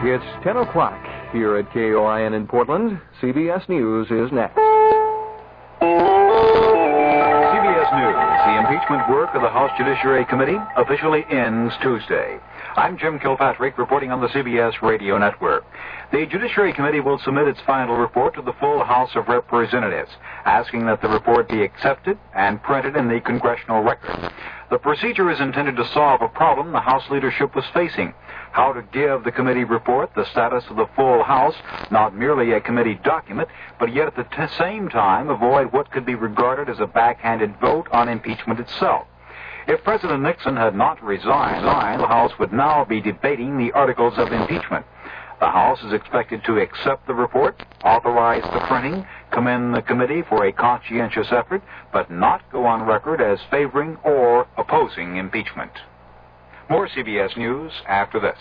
It's 10 o'clock here at KOIN in Portland. CBS News is next. CBS News. The impeachment work of the House Judiciary Committee officially ends Tuesday. I'm Jim Kilpatrick reporting on the CBS Radio Network. The Judiciary Committee will submit its final report to the full House of Representatives, asking that the report be accepted and printed in the congressional record. The procedure is intended to solve a problem the House leadership was facing: how to give the committee report the status of the full House, not merely a committee document, but yet at the same time avoid what could be regarded as a backhanded vote on impeachment itself. If President Nixon had not resigned, the House would now be debating the articles of impeachment. The House is expected to accept the report, authorize the printing, commend the committee for a conscientious effort, but not go on record as favoring or opposing impeachment. More CBS News after this.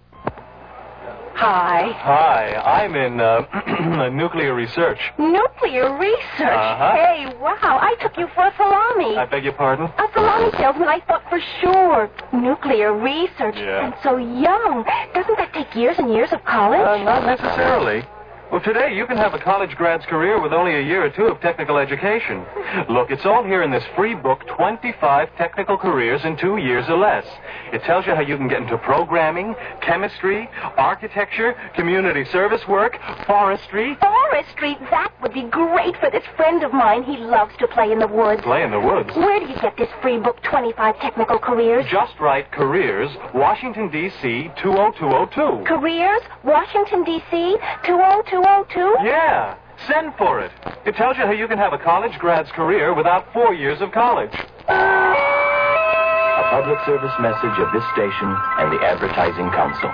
Hi. Hi, I'm in nuclear research. Nuclear research? Uh-huh. Hey, wow, I took you for a salami. I beg your pardon? A salami salesman, I thought for sure. Nuclear research. Yeah. And so young. Doesn't that take years and years of college? Not necessarily. Well, today you can have a college grad's career with only a year or two of technical education. Look, it's all here in this free book, 25 Technical Careers in 2 years or less. It tells you how you can get into programming, chemistry, architecture, community service work, forestry. Forestry? That would be great for this friend of mine. He loves to play in the woods. Play in the woods? Where do you get this free book, 25 Technical Careers? Just write Careers, Washington, D.C., 20202. Careers? Washington, D.C., 20202? Yeah, send for it. It tells you how you can have a college grad's career without 4 years of college. A public service message of this station and the Advertising Council.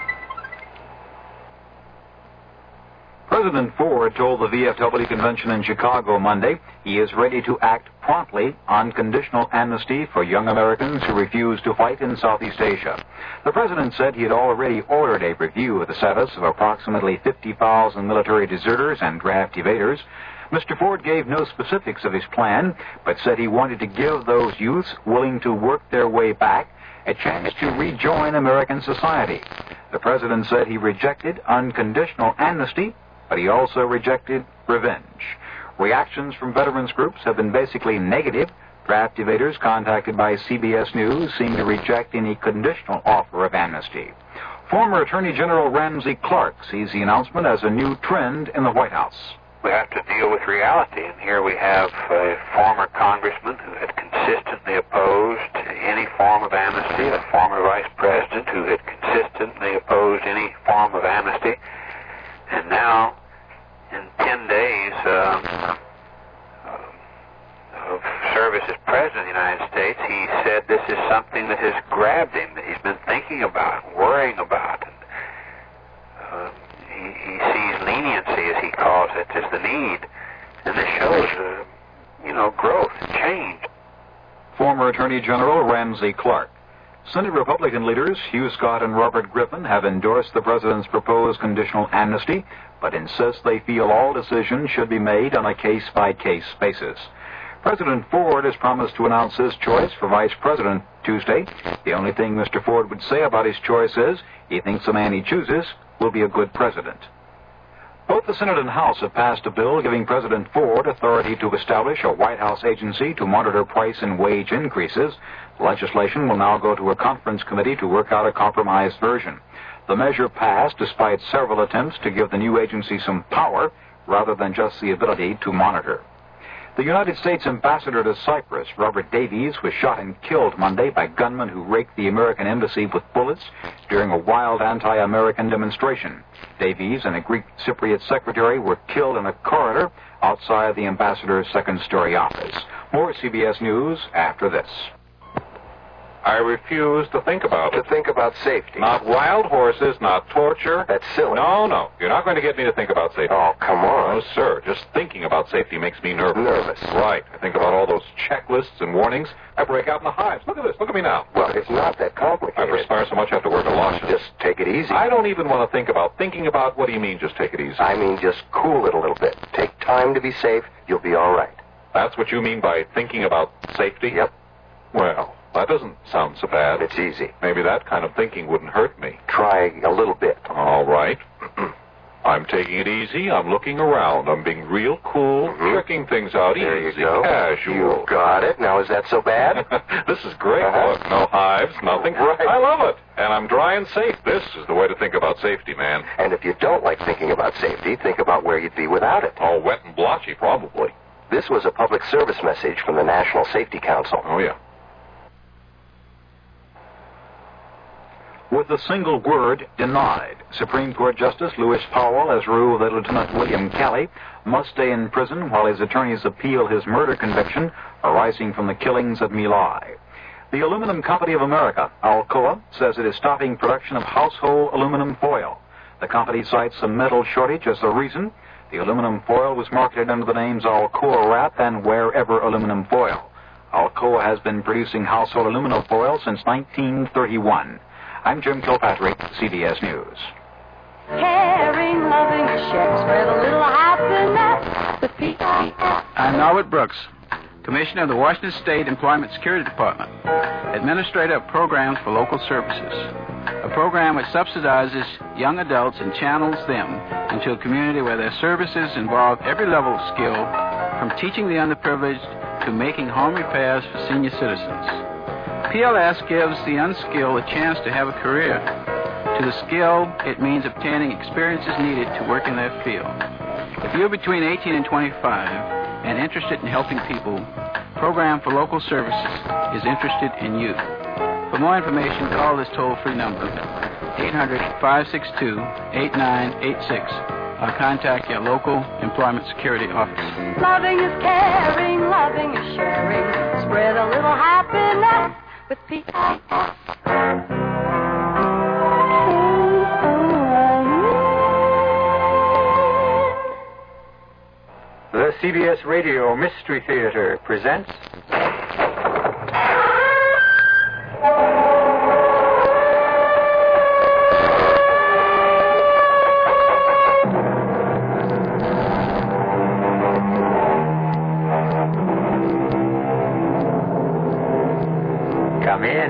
President Ford told the VFW convention in Chicago Monday he is ready to act promptly on conditional amnesty for young Americans who refuse to fight in Southeast Asia. The president said he had already ordered a review of the status of approximately 50,000 military deserters and draft evaders. Mr. Ford gave no specifics of his plan, but said he wanted to give those youths willing to work their way back a chance to rejoin American society. The president said he rejected unconditional amnesty, but he also rejected revenge. Reactions from veterans groups have been basically negative. Draft evaders contacted by CBS News seem to reject any conditional offer of amnesty. Former Attorney General Ramsey Clark sees the announcement as a new trend in the White House. We have to deal with reality, and here we have a former congressman who had consistently opposed any form of amnesty, a former vice president who had consistently opposed any form of amnesty. And now, in 10 days of service as President of the United States, he said this is something that has grabbed him, that he's been thinking about, worrying about. And, he sees leniency, as he calls it, as the need. And this shows, growth and change. Former Attorney General Ramsey Clark. Senate Republican leaders Hugh Scott and Robert Griffin have endorsed the president's proposed conditional amnesty, but insist they feel all decisions should be made on a case-by-case basis. President Ford has promised to announce his choice for vice president Tuesday. The only thing Mr. Ford would say about his choice is he thinks the man he chooses will be a good president. Both the Senate and House have passed a bill giving President Ford authority to establish a White House agency to monitor price and wage increases. The legislation will now go to a conference committee to work out a compromised version. The measure passed despite several attempts to give the new agency some power rather than just the ability to monitor. The United States ambassador to Cyprus, Robert Davies, was shot and killed Monday by gunmen who raked the American embassy with bullets during a wild anti-American demonstration. Davies and a Greek Cypriot secretary were killed in a corridor outside the ambassador's second-story office. More CBS News after this. I refuse to think about it. To think about safety. Not wild horses, not torture. That's silly. No. You're not going to get me to think about safety. Oh, come on. No, sir. Just thinking about safety makes me nervous. Nervous. Right. I think about all those checklists and warnings. I break out in the hives. Look at this. Look at me now. Well, it's not that complicated. I perspire so much I have to wear galoshes. Just take it easy. I don't even want to think about thinking about. What do you mean, just take it easy? I mean, just cool it a little bit. Take time to be safe. You'll be all right. That's what you mean by thinking about safety? Yep. Well, that doesn't sound so bad. It's easy. Maybe that kind of thinking wouldn't hurt me. Try a little bit. All right. I'm taking it easy. I'm looking around. I'm being real cool, checking things out There easy, you go. casual. You got it. Now, is that so bad? This is great. Look, no hives, nothing. Right. I love it. And I'm dry and safe. This is the way to think about safety, man. And if you don't like thinking about safety, think about where you'd be without it. All wet and blotchy, probably. This was a public service message from the National Safety Council. Oh, yeah. With the single word, denied, Supreme Court Justice Lewis Powell has ruled that Lieutenant William Calley must stay in prison while his attorneys appeal his murder conviction arising from the killings at My Lai. The Aluminum Company of America, Alcoa, says it is stopping production of household aluminum foil. The company cites a metal shortage as the reason. The aluminum foil was marketed under the names Alcoa Wrap and Wherever Aluminum Foil. Alcoa has been producing household aluminum foil since 1931. I'm Jim Kilpatrick, CBS News. Caring, loving, sharing, spread a little happiness with people. I'm Norbert Brooks, Commissioner of the Washington State Employment Security Department, Administrator of Programs for Local Services, a program which subsidizes young adults and channels them into a community where their services involve every level of skill, from teaching the underprivileged to making home repairs for senior citizens. PLS gives the unskilled a chance to have a career. To the skilled, it means obtaining experiences needed to work in their field. If you're between 18 and 25 and interested in helping people, Program for Local Services is interested in you. For more information, call this toll-free number, 800-562-8986, or contact your local employment security office. Loving is caring, loving is sharing, spread a little happiness with people. The CBS Radio Mystery Theater presents... Come in.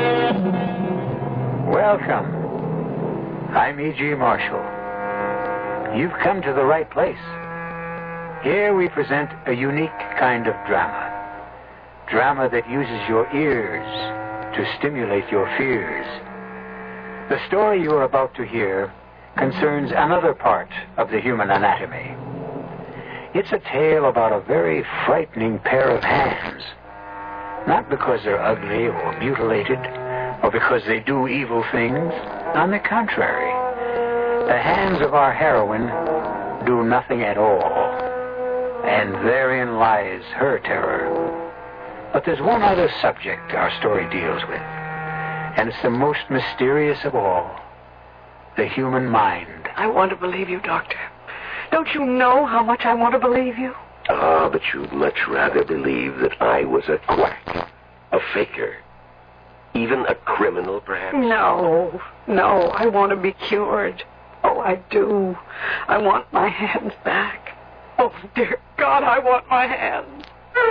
Welcome. I'm E.G. Marshall. You've come to the right place. Here we present a unique kind of drama. Drama that uses your ears to stimulate your fears. The story you are about to hear concerns another part of the human anatomy. It's a tale about a very frightening pair of hands. Not because they're ugly or mutilated, or because they do evil things. On the contrary, the hands of our heroine do nothing at all. And therein lies her terror. But there's one other subject our story deals with, and it's the most mysterious of all, the human mind. I want to believe you, Doctor. Don't you know how much I want to believe you? Ah, but you'd much rather believe that I was a quack, a faker, even a criminal, perhaps? No, I want to be cured. Oh, I do. I want my hands back. Oh, dear God, I want my hands.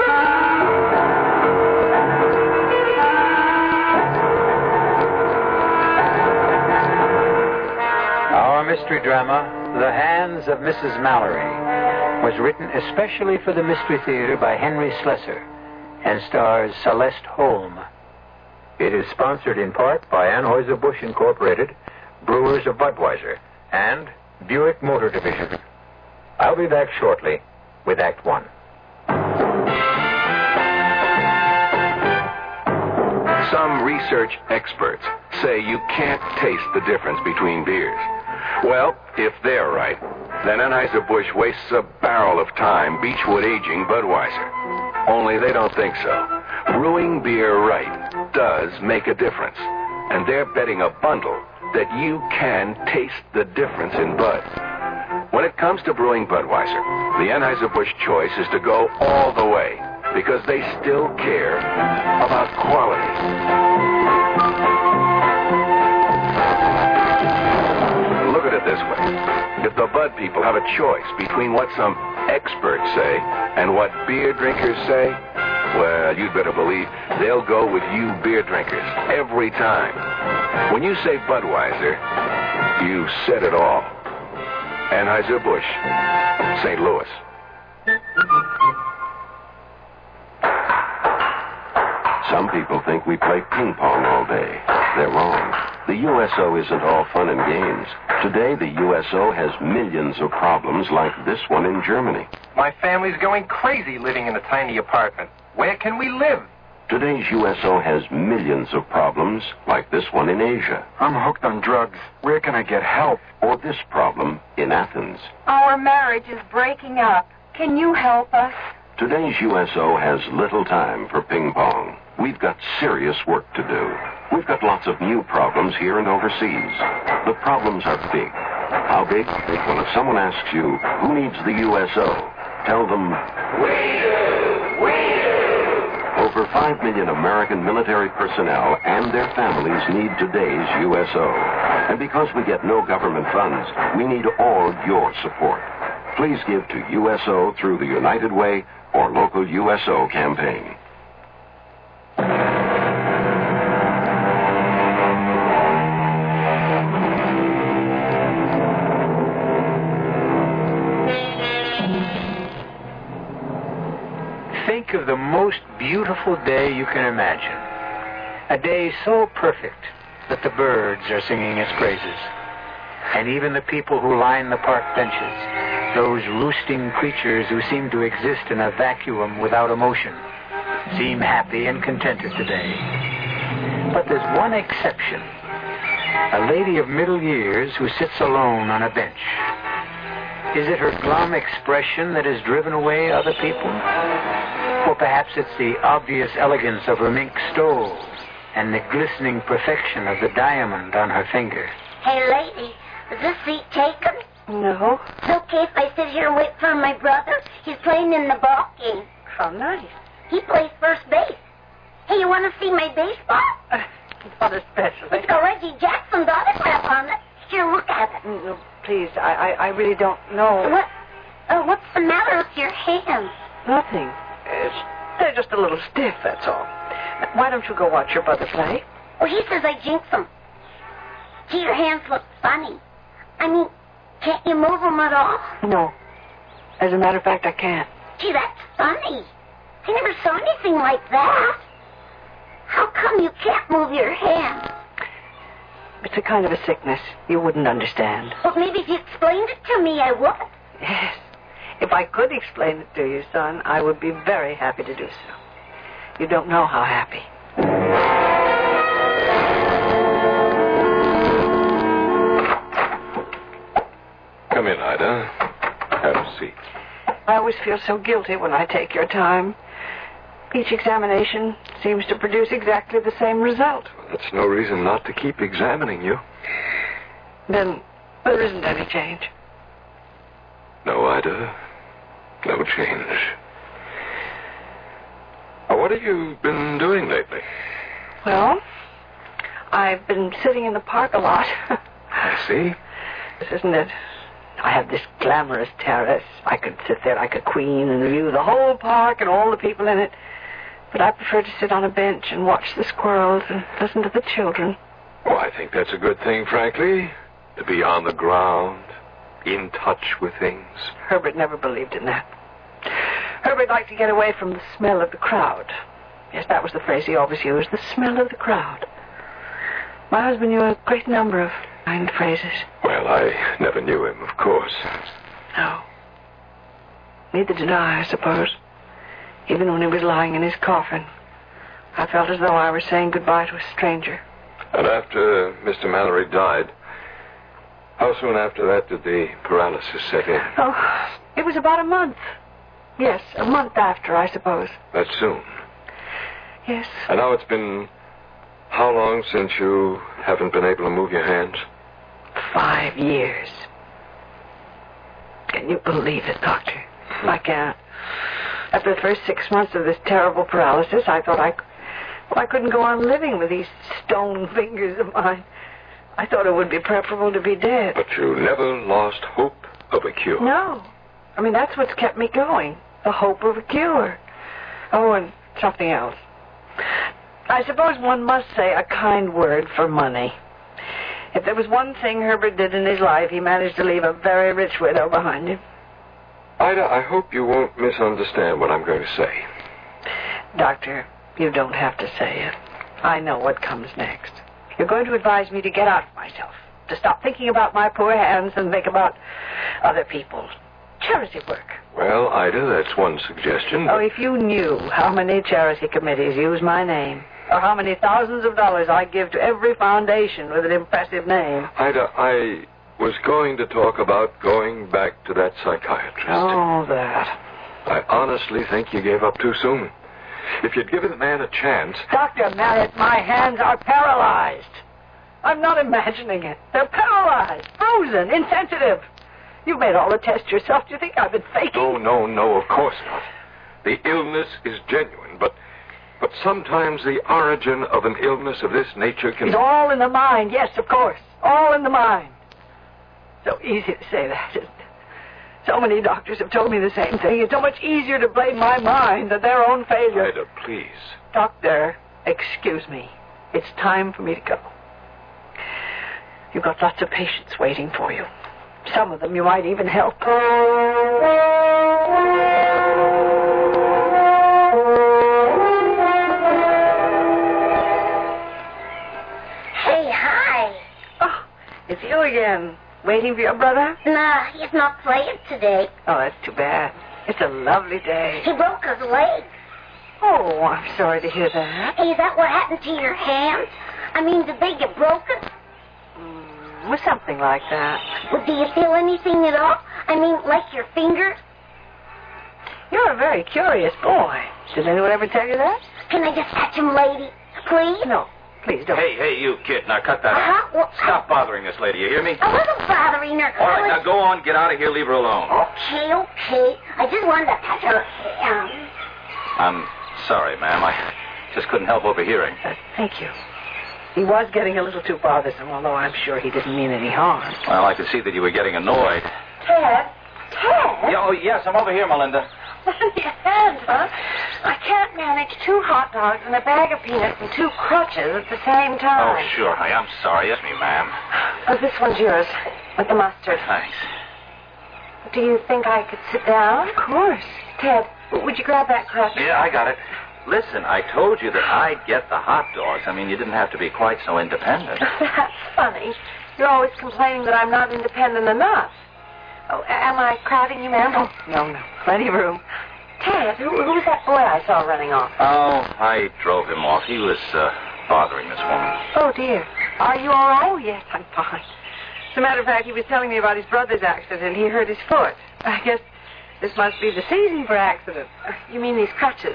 Our mystery drama, The Hands of Mrs. Mallory, was written especially for the Mystery Theater by Henry Slessor and stars Celeste Holm. It is sponsored in part by Anheuser-Busch Incorporated, Brewers of Budweiser, and Buick Motor Division. I'll be back shortly with Act One. Some research experts say you can't taste the difference between beers. Well, if they're right, then Anheuser-Busch wastes a barrel of time Beechwood aging Budweiser. Only they don't think so. Brewing beer right does make a difference. And they're betting a bundle that you can taste the difference in Bud. When it comes to brewing Budweiser, the Anheuser-Busch choice is to go all the way because they still care about quality. Look at it this way. If the Bud people have a choice between what some experts say and what beer drinkers say, Well, you'd better believe they'll go with you beer drinkers every time. When you say Budweiser, you said it all. Anheuser-Busch, St. Louis. Some people think we play ping pong all day. They're wrong. The USO isn't all fun and games. Today, the USO has millions of problems like this one in Germany. My family's going crazy living in a tiny apartment. Where can we live? Today's USO has millions of problems like this one in Asia. I'm hooked on drugs. Where can I get help? Or this problem in Athens. Our marriage is breaking up. Can you help us? Today's USO has little time for ping pong. We've got serious work to do. We've got lots of new problems here and overseas. The problems are big. How big? Well, if someone asks you, who needs the USO? Tell them, we do! We do! Over 5 million American military personnel and their families need today's USO. And because we get no government funds, we need all your support. Please give to USO through the United Way or local USO campaign. Think of the most beautiful day you can imagine. A day so perfect that the birds are singing its praises. And even the people who line the park benches, those roosting creatures who seem to exist in a vacuum without emotion, seem happy and contented today. But there's one exception. A lady of middle years who sits alone on a bench. Is it her glum expression that has driven away other people? Or perhaps it's the obvious elegance of her mink stole and the glistening perfection of the diamond on her finger. Hey, lady, is this seat taken? No. It's okay if I sit here and wait for my brother? He's playing in the ball game. How nice. He plays first base. Hey, you want to see my baseball? Not especially. It's got Reggie Jackson's autograph on it. Here, look at it. No, please, I really don't know. What's the matter with your hands? Nothing. They're just a little stiff, that's all. Why don't you go watch your brother play? Well, he says I jinx him. Gee, your hands look funny. I mean, can't you move them at all? No. As a matter of fact, I can't. Gee, that's funny. I never saw anything like that. How come you can't move your hands? It's a kind of a sickness. You wouldn't understand. Well, maybe if you explained it to me, I would. Yes. If I could explain it to you, son, I would be very happy to do so. You don't know how happy. Come in, Ida. Have a seat. I always feel so guilty when I take your time. Each examination seems to produce exactly the same result. That's no reason not to keep examining you. Then there isn't any change. No, Ida. No change. What have you been doing lately? Well, I've been sitting in the park a lot. I see. This isn't it. I have this glamorous terrace. I could sit there like a queen and view the whole park and all the people in it. But I prefer to sit on a bench and watch the squirrels and listen to the children. Well, I think that's a good thing, frankly. To be on the ground, in touch with things. Herbert never believed in that. Herbert liked to get away from the smell of the crowd. Yes, that was the phrase he always used, the smell of the crowd. My husband knew a great number of kind phrases. Well, I never knew him, of course. No. Neither did I suppose. Even when he was lying in his coffin, I felt as though I were saying goodbye to a stranger. And after Mr. Mallory died, how soon after that did the paralysis set in? Oh, it was about a month. Yes, a month after, I suppose. That soon? Yes. And now it's been how long since you haven't been able to move your hands? 5 years. Can you believe it, Doctor? I can't. After the first 6 months of this terrible paralysis, I thought I couldn't go on living with these stone fingers of mine. I thought it would be preferable to be dead. But you never lost hope of a cure. No. I mean, that's what's kept me going. The hope of a cure. Oh, and something else. I suppose one must say a kind word for money. If there was one thing Herbert did in his life, he managed to leave a very rich widow behind him. Ida, I hope you won't misunderstand what I'm going to say. Doctor, you don't have to say it. I know what comes next. You're going to advise me to get out of myself, to stop thinking about my poor hands and think about other people. Charity work. Well, Ida, that's one suggestion. Oh, if you knew how many charity committees use my name, or how many thousands of dollars I give to every foundation with an impressive name. Ida, I was going to talk about going back to that psychiatrist. Oh, that. I honestly think you gave up too soon. If you'd given the man a chance... Dr. Mallet, my hands are paralyzed. I'm not imagining it. They're paralyzed, frozen, insensitive. You made all the tests yourself. Do you think I've been faking? No, of course not. The illness is genuine, but sometimes the origin of an illness of this nature can... It's all in the mind, yes, of course. All in the mind. So easy to say that, isn't it? So many doctors have told me the same thing. It's so much easier to blame my mind than their own failure. Ida, please. Doctor, excuse me. It's time for me to go. You've got lots of patients waiting for you. Some of them you might even help. Hey, hi. Oh, it's you again. Waiting for your brother? Nah, he's not playing today. Oh, that's too bad. It's a lovely day. He broke his leg. Oh, I'm sorry to hear that. Hey, is that what happened to your hands? I mean, did they get broken? Well, something like that. Well, do you feel anything at all? I mean, like your fingers? You're a very curious boy. Did anyone ever tell you that? Can I just touch him, lady? Please? No, please don't. Hey, you kid. Now cut that out. Well, Stop bothering this lady. You hear me? I wasn't bothering her. All right, now go on. Get out of here. Leave her alone. Okay. I just wanted to touch her hands. I'm sorry, ma'am. I just couldn't help overhearing. Thank you. He was getting a little too bothersome, although I'm sure he didn't mean any harm. Well, I could see that you were getting annoyed. Ted? Oh, yes, I'm over here, Melinda. Your hands, huh? I can't manage 2 hot dogs and a bag of peanuts and 2 crutches at the same time. Oh, sure. I'm sorry. Yes, me, ma'am. Oh, this one's yours, with the mustard. Thanks. Do you think I could sit down? Of course. Ted, would you grab that crutch? Yeah, I got it. Listen, I told you that I'd get the hot dogs. I mean, you didn't have to be quite so independent. That's funny. You're always complaining that I'm not independent enough. Oh, am I crowding you, ma'am? Oh, no. Plenty of room. Ted, who was that boy I saw running off? Oh, I drove him off. He was bothering this woman. Oh, dear. Are you all right? Oh, yes, I'm fine. As a matter of fact, he was telling me about his brother's accident. He hurt his foot. I guess this must be the season for accidents. You mean these crutches?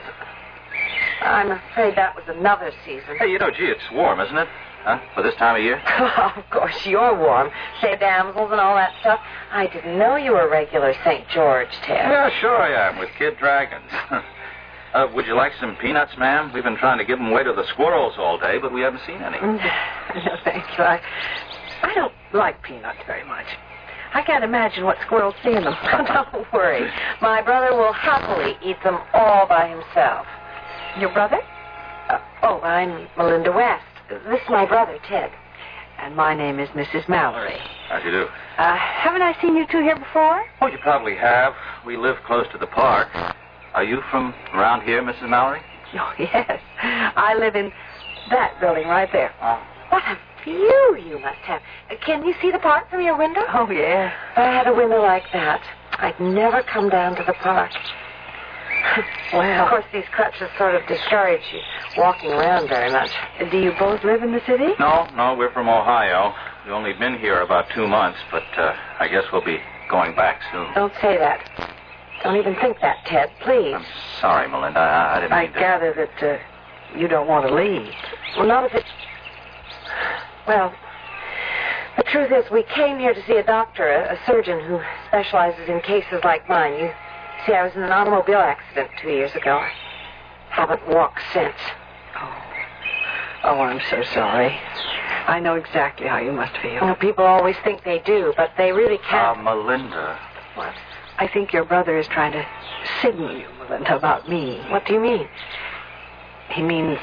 I'm afraid that was another season. Hey, gee, it's warm, isn't it? Huh? For this time of year? Oh, of course, you're warm. Say damsels and all that stuff. I didn't know you were a regular St. George, Ted. Yeah, sure I am, with Kid Dragons. Would you like some peanuts, ma'am? We've been trying to give them away to the squirrels all day, but we haven't seen any. No, thank you. I don't like peanuts very much. I can't imagine what squirrels see in them. Don't worry. My brother will happily eat them all by himself. Your brother? I'm Melinda West. This is my brother, Ted. And my name is Mrs. Mallory. How do you do? Haven't I seen you two here before? Oh, you probably have. We live close to the park. Are you from around here, Mrs. Mallory? Oh, yes. I live in that building right there. What a view you must have. Can you see the park from your window? Oh, yeah. If I had a window like that, I'd never come down to the park. Well, of course, these crutches sort of discourage you walking around very much. Do you both live in the city? No, we're from Ohio. We've only been here about 2 months, but I guess we'll be going back soon. Don't say that. Don't even think that, Ted, please. I'm sorry, Melinda. I didn't mean to... I gather that you don't want to leave. Well, not if it... Well, the truth is, we came here to see a doctor, a surgeon who specializes in cases like mine. You see, I was in an automobile accident 2 years ago. I haven't walked since. Oh, I'm so sorry. I know exactly how you must feel. Well, people always think they do, but they really can't. Melinda. What? I think your brother is trying to signal you, Melinda, about me. What do you mean? He means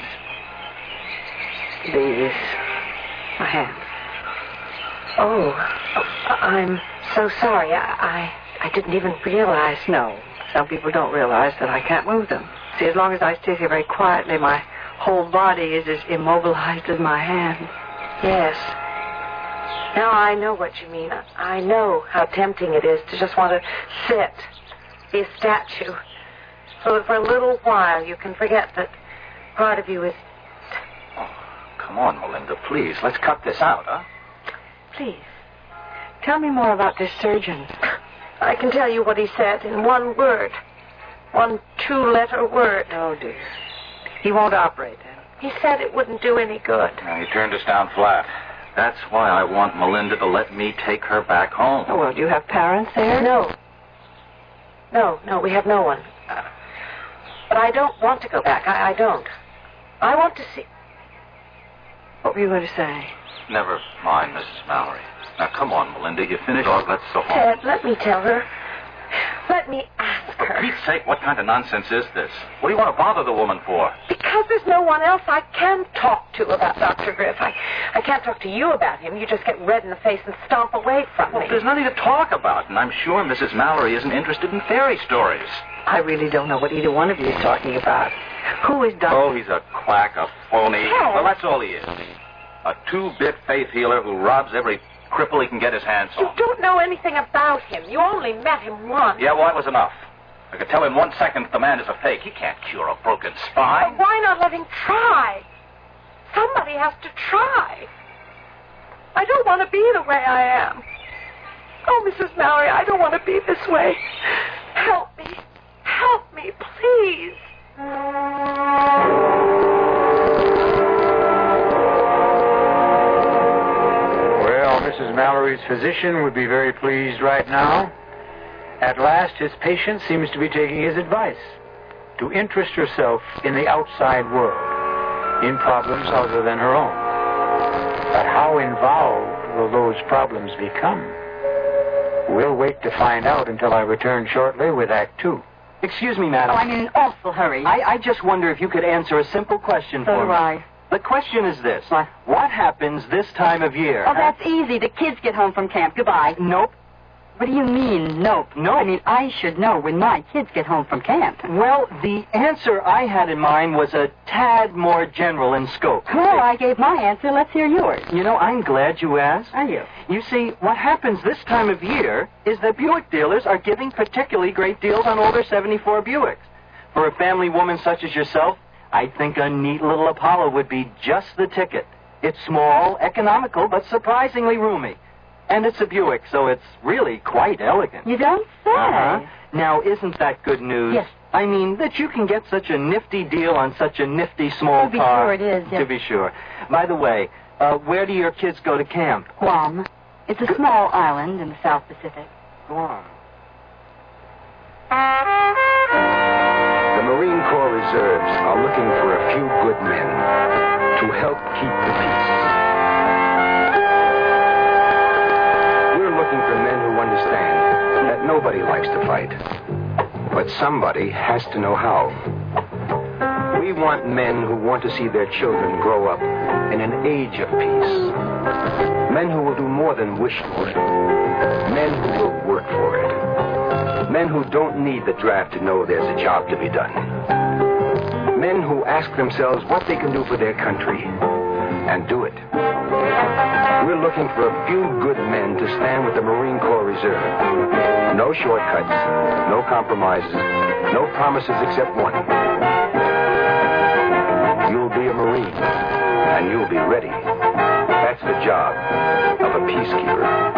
these. My hands. Oh, I'm so sorry. I didn't even realize. No, some people don't realize that I can't move them. See, as long as I stay here very quietly, my whole body is as immobilized as my hand. Yes. Now I know what you mean. I know how tempting it is to just want to sit, be a statue, so that for a little while you can forget that part of you is... Oh, come on, Melinda, please. Let's cut this out, huh? Please, tell me more about this surgeon. I can tell you what he said in one word. One two-letter word. Oh, dear. He won't operate, then? He said it wouldn't do any good. Now, he turned us down flat. That's why I want Melinda to let me take her back home. Oh, well, do you have parents there? No, we have no one. But I don't want to go back. I don't. I want to see... What were you going to say? Never mind, Mrs. Mallory. Now, come on, Melinda. You finished? Oh, let's go home. Ted, let me tell her. Let me ask her. For Pete's sake, what kind of nonsense is this? What do you want to bother the woman for? Because there's no one else I can talk to about Dr. Griff. I can't talk to you about him. You just get red in the face and stomp away from me. There's nothing to talk about, and I'm sure Mrs. Mallory isn't interested in fairy stories. I really don't know what either one of you is talking about. Who is Dr. Oh, he's a quack, a phony. Ted. Well, that's all he is. A two-bit faith healer who robs every cripple he can get his hands on. You don't know anything about him. You only met him once. Yeah, well, that was enough. I could tell in 1 second the man is a fake. He can't cure a broken spine. But why not let him try? Somebody has to try. I don't want to be the way I am. Oh, Mrs. Mallory, I don't want to be this way. Help me. Help me, please. Well, Mrs. Mallory's physician would be very pleased right now. At last, his patient seems to be taking his advice to interest herself in the outside world, in problems other than her own. But how involved will those problems become? We'll wait to find out until I return shortly with Act 2. Excuse me, madam. Oh, I'm in an awful hurry. I just wonder if you could answer a simple question for me. So do I. The question is this. What happens this time of year? Oh, that's easy. The kids get home from camp. Goodbye. Nope. What do you mean, nope? Nope. I mean, I should know when my kids get home from camp. Well, the answer I had in mind was a tad more general in scope. Well, I gave my answer. Let's hear yours. You know, I'm glad you asked. Are you? You see, what happens this time of year is that Buick dealers are giving particularly great deals on older 74 Buicks. For a family woman such as yourself, I think a neat little Apollo would be just the ticket. It's small, economical, but surprisingly roomy. And it's a Buick, so it's really quite elegant. You don't say. Uh-huh. Now, isn't that good news? Yes. I mean, that you can get such a nifty deal on such a nifty small To be car. sure it is, yes. To be sure. By the way, where do your kids go to camp? Guam. It's a small island in the South Pacific. Guam. The Marine Corps Reserves are looking for a few good men to help keep the peace. We're looking for men who understand that nobody likes to fight, but somebody has to know how. We want men who want to see their children grow up in an age of peace. Men who will do more than wish for it. Men who will work for it. Men who don't need the draft to know there's a job to be done. Men who ask themselves what they can do for their country and do it. We're looking for a few good men to stand with the Marine Corps Reserve. No shortcuts, no compromises, no promises except one. You'll be a Marine, and you'll be ready. That's the job of a peacekeeper.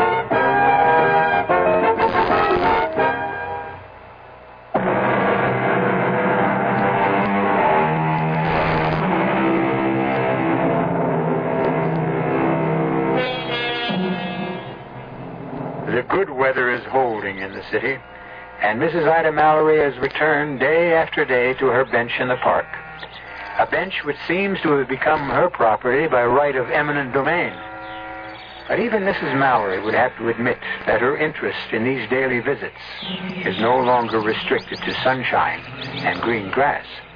The good weather is holding in the city, and Mrs. Ida Mallory has returned day after day to her bench in the park. A bench which seems to have become her property by right of eminent domain. But even Mrs. Mallory would have to admit that her interest in these daily visits is no longer restricted to sunshine and green grass.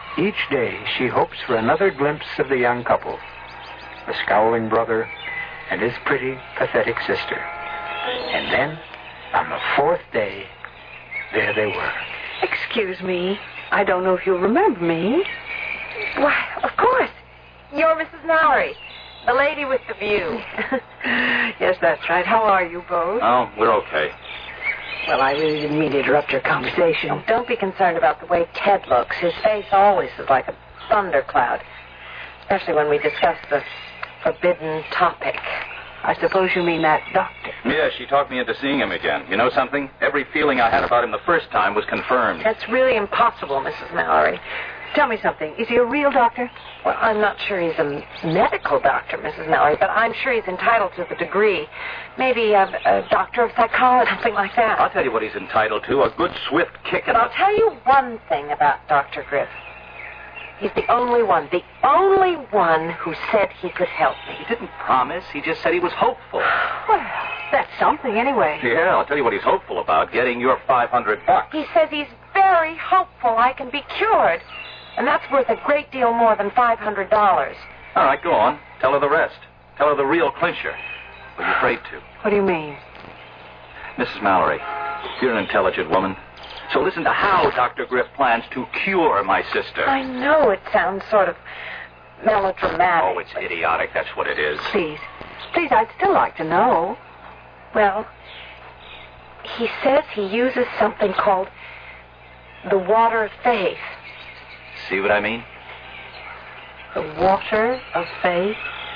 Each day she hopes for another glimpse of the young couple, the scowling brother and his pretty, pathetic sister. And then, on the fourth day, there they were. Excuse me. I don't know if you'll remember me. Why, of course. You're Mrs. Mallory, the lady with the view. Yes, that's right. How are you both? Oh, we're okay. Well, I really didn't mean to interrupt your conversation. Oh, don't be concerned about the way Ted looks. His face always is like a thundercloud, especially when we discuss the forbidden topic. I suppose you mean that doctor. Yeah, she talked me into seeing him again. You know something? Every feeling I had about him the first time was confirmed. That's really impossible, Mrs. Mallory. Tell me something. Is he a real doctor? Well, I'm not sure he's a medical doctor, Mrs. Mallory, but I'm sure he's entitled to the degree. Maybe a doctor of psychology, something like that. I'll tell you what he's entitled to, a good swift kick in But I'll tell you one thing about Dr. Griff. He's the only one who said he could help me. He didn't promise. He just said he was hopeful. Well, that's something anyway. Yeah, I'll tell you what he's hopeful about, getting your $500. He says he's very hopeful I can be cured. And that's worth a great deal more than $500. All right, go on. Tell her the rest. Tell her the real clincher. What are you afraid to? What do you mean? Mrs. Mallory, you're an intelligent woman. So listen to how Dr. Griff plans to cure my sister. I know it sounds sort of melodramatic. Oh, it's idiotic. That's what it is. Please, I'd still like to know. Well, he says he uses something called the water of faith. See what I mean? The water of faith?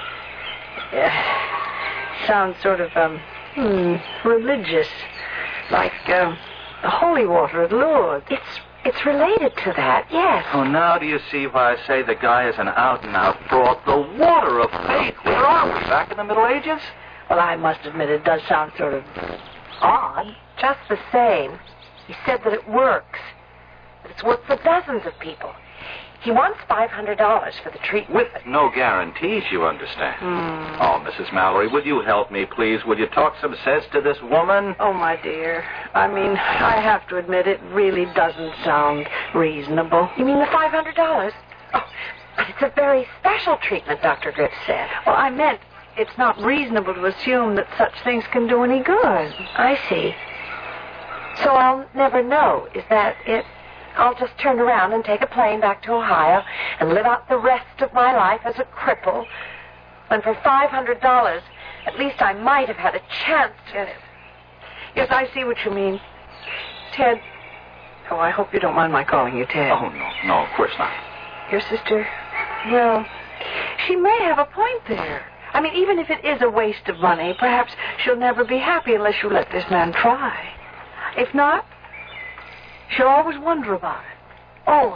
Sounds sort of, religious. Like, the holy water of Lourdes. It's related to that, yes. Oh, now do you see why I say the guy is an out-and-out fraud? The water of faith. Where are we? Back in the Middle Ages? Well, I must admit it does sound sort of odd. Just the same, he said that it works. That it's worked for dozens of people. He wants $500 for the treatment. With no guarantees, you understand. Oh, Mrs. Mallory, would you help me, please? Would you talk some sense to this woman? Oh, my dear. I mean, I have to admit it really doesn't sound reasonable. You mean the $500? Oh, but it's a very special treatment, Dr. Griff said. Well, I meant it's not reasonable to assume that such things can do any good. I see. So I'll never know. Is that it? I'll just turn around and take a plane back to Ohio and live out the rest of my life as a cripple. And for $500, at least I might have had a chance to... Yes, I see what you mean. Ted. Oh, I hope you don't mind my calling you Ted. Oh, no, of course not. Your sister, well, she may have a point there. I mean, even if it is a waste of money, perhaps she'll never be happy unless you let this man try. If not, she'll always wonder about it. Always.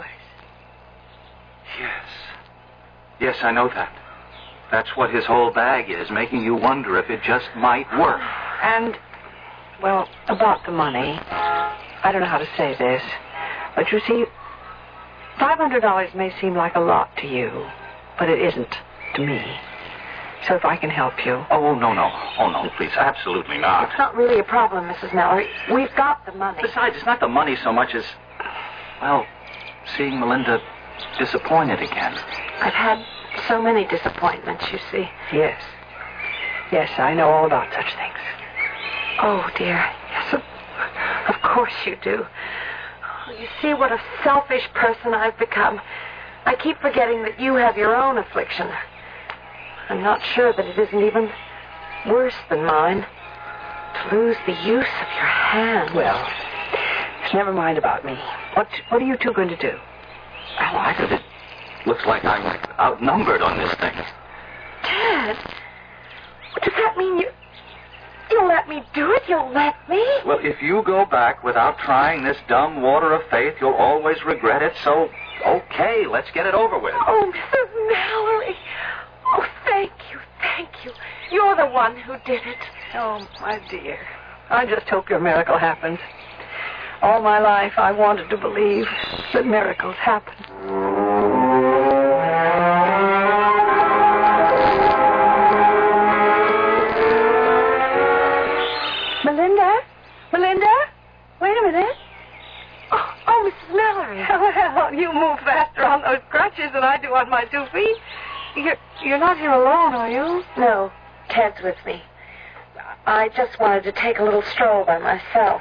Yes, I know that. That's what his whole bag is, making you wonder if it just might work. And, well, about the money, I don't know how to say this, but you see, $500 may seem like a lot to you, but it isn't to me. So if I can help you... Oh, no, please, absolutely not. It's not really a problem, Mrs. Mallory. We've got the money. Besides, it's not the money so much as, well, seeing Melinda disappointed again. I've had so many disappointments, you see. Yes, I know all about such things. Oh, dear. Yes, of course you do. You see what a selfish person I've become. I keep forgetting that you have your own affliction. I'm not sure that it isn't even worse than mine. To lose the use of your hand. Well, never mind about me. What are you two going to do? It looks like I'm outnumbered on this thing. Ted, does that mean you'll let me do it? You'll let me? Well, if you go back without trying this dumb water of faith, you'll always regret it. So, okay, let's get it over with. Oh, Mrs. Mallory. Oh, thank you. You're the one who did it. Oh, my dear. I just hope your miracle happens. All my life, I wanted to believe that miracles happen. Melinda? Wait a minute. Oh, Mrs. Mallory. Well, you move faster, I'll on those crutches than I do on my 2 feet. You're not here alone, are you? No, Ted's with me. I just wanted to take a little stroll by myself.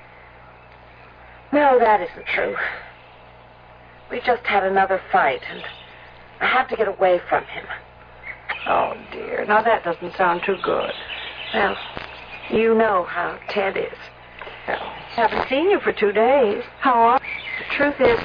No, that isn't true. We just had another fight, and I had to get away from him. Oh, dear. Now, that doesn't sound too good. Well, you know how Ted is. Well, haven't seen you for 2 days. How are you? The truth is,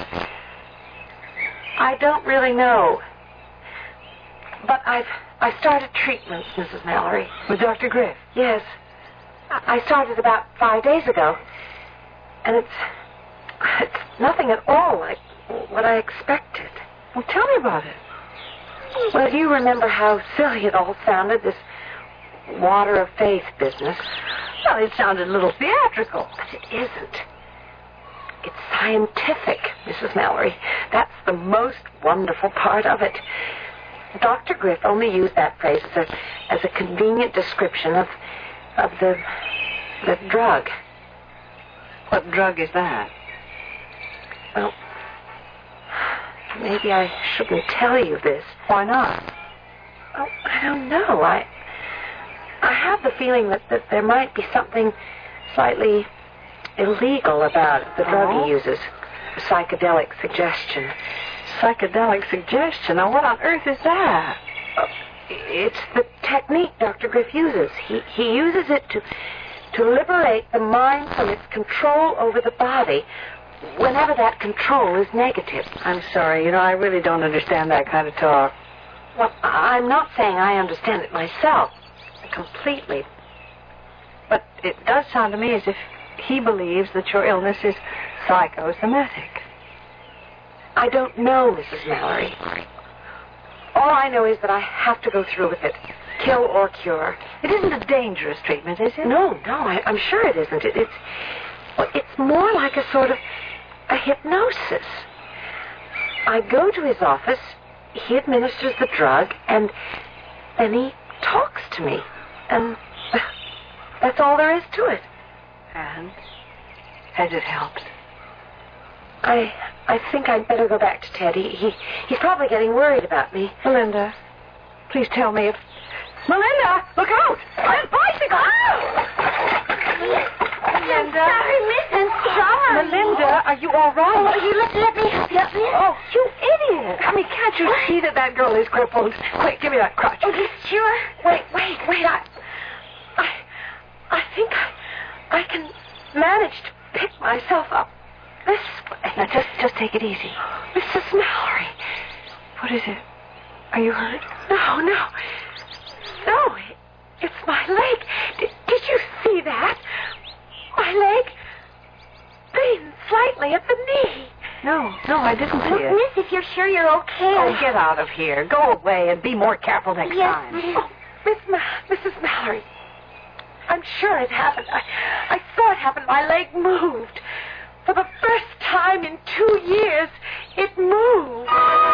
I don't really know. But I started treatments, Mrs. Mallory. With Dr. Griff? Yes. I started about 5 days ago. And it's nothing at all like what I expected. Well, tell me about it. Well, you remember how silly it all sounded, this water of faith business. Well, it sounded a little theatrical. But it isn't. It's scientific, Mrs. Mallory. That's the most wonderful part of it. Dr. Griff only used that phrase as a convenient description of the drug. What drug is that? Well, maybe I shouldn't tell you this. Why not? Oh, I don't know. I have the feeling that there might be something slightly illegal about the drug he uses. Psychedelic suggestion. Psychedelic suggestion? Now, what on earth is that? It's the technique Dr. Griff uses. He uses it to liberate the mind from its control over the body whenever that control is negative. I'm sorry. I really don't understand that kind of talk. Well, I'm not saying I understand it myself completely. But it does sound to me as if he believes that your illness is psychosomatic. I don't know, Mrs. Mallory. All I know is that I have to go through with it. Kill or cure. It isn't a dangerous treatment, is it? No, I'm sure it isn't. It's more like a sort of a hypnosis. I go to his office, he administers the drug, and then he talks to me. And that's all there is to it. And has it helped? I think I'd better go back to Ted. He's probably getting worried about me. Melinda, please tell me if... Melinda, look out! A bicycle! Melinda. Sorry, Miss, I'm sorry. Melinda, are you all right? Oh, you let me help you. Oh, you idiot. I mean, can't you see that girl is crippled? Quick, give me that crutch. Oh, you sure? Wait. I think I can manage to pick myself up this way. Now, just take it easy. Mrs. Mallory. What is it? Are you hurt? No. It's my leg. Did you see that? My leg leans slightly at the knee. No, I didn't see it. Miss, if you're sure you're okay. Oh, get out of here. Go away and be more careful next time. Yes, Mrs. Mallory. I'm sure it happened. I saw it happen. My leg moved. For the first time in 2 years, it moved.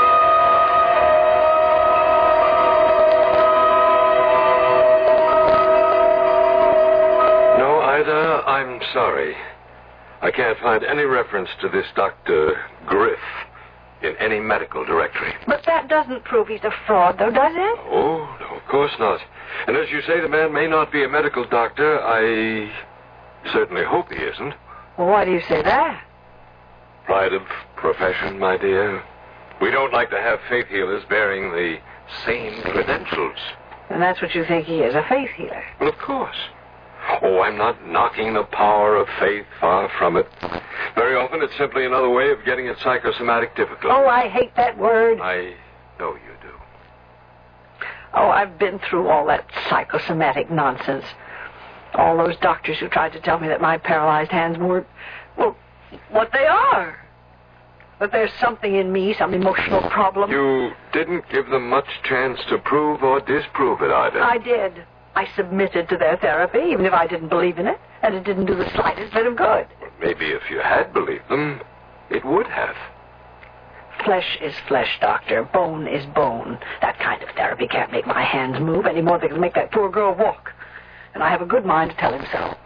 No, Ida, I'm sorry. I can't find any reference to this Dr. Griff in any medical directory. But that doesn't prove he's a fraud, though, does it? Oh, no, of course not. And as you say, the man may not be a medical doctor. I certainly hope he isn't. Well, why do you say that? Pride of profession, my dear. We don't like to have faith healers bearing the same credentials. And that's what you think he is, a faith healer? Well, of course. Oh, I'm not knocking the power of faith, far from it. Very often it's simply another way of getting at psychosomatic difficulties. Oh, I hate that word. I know you do. Oh, I've been through all that psychosomatic nonsense. All those doctors who tried to tell me that my paralyzed hands weren't, well, what they are. That there's something in me, some emotional problem. You didn't give them much chance to prove or disprove it, Ida. I did. I submitted to their therapy, even if I didn't believe in it, and it didn't do the slightest bit of good. Maybe if you had believed them, it would have. Flesh is flesh, Doctor. Bone is bone. That kind of therapy can't make my hands move any more than it can make that poor girl walk. And I have a good mind to tell him so.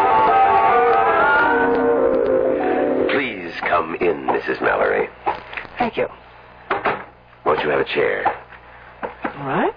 Please come in, Mrs. Mallory. Thank you. Won't you have a chair? All right.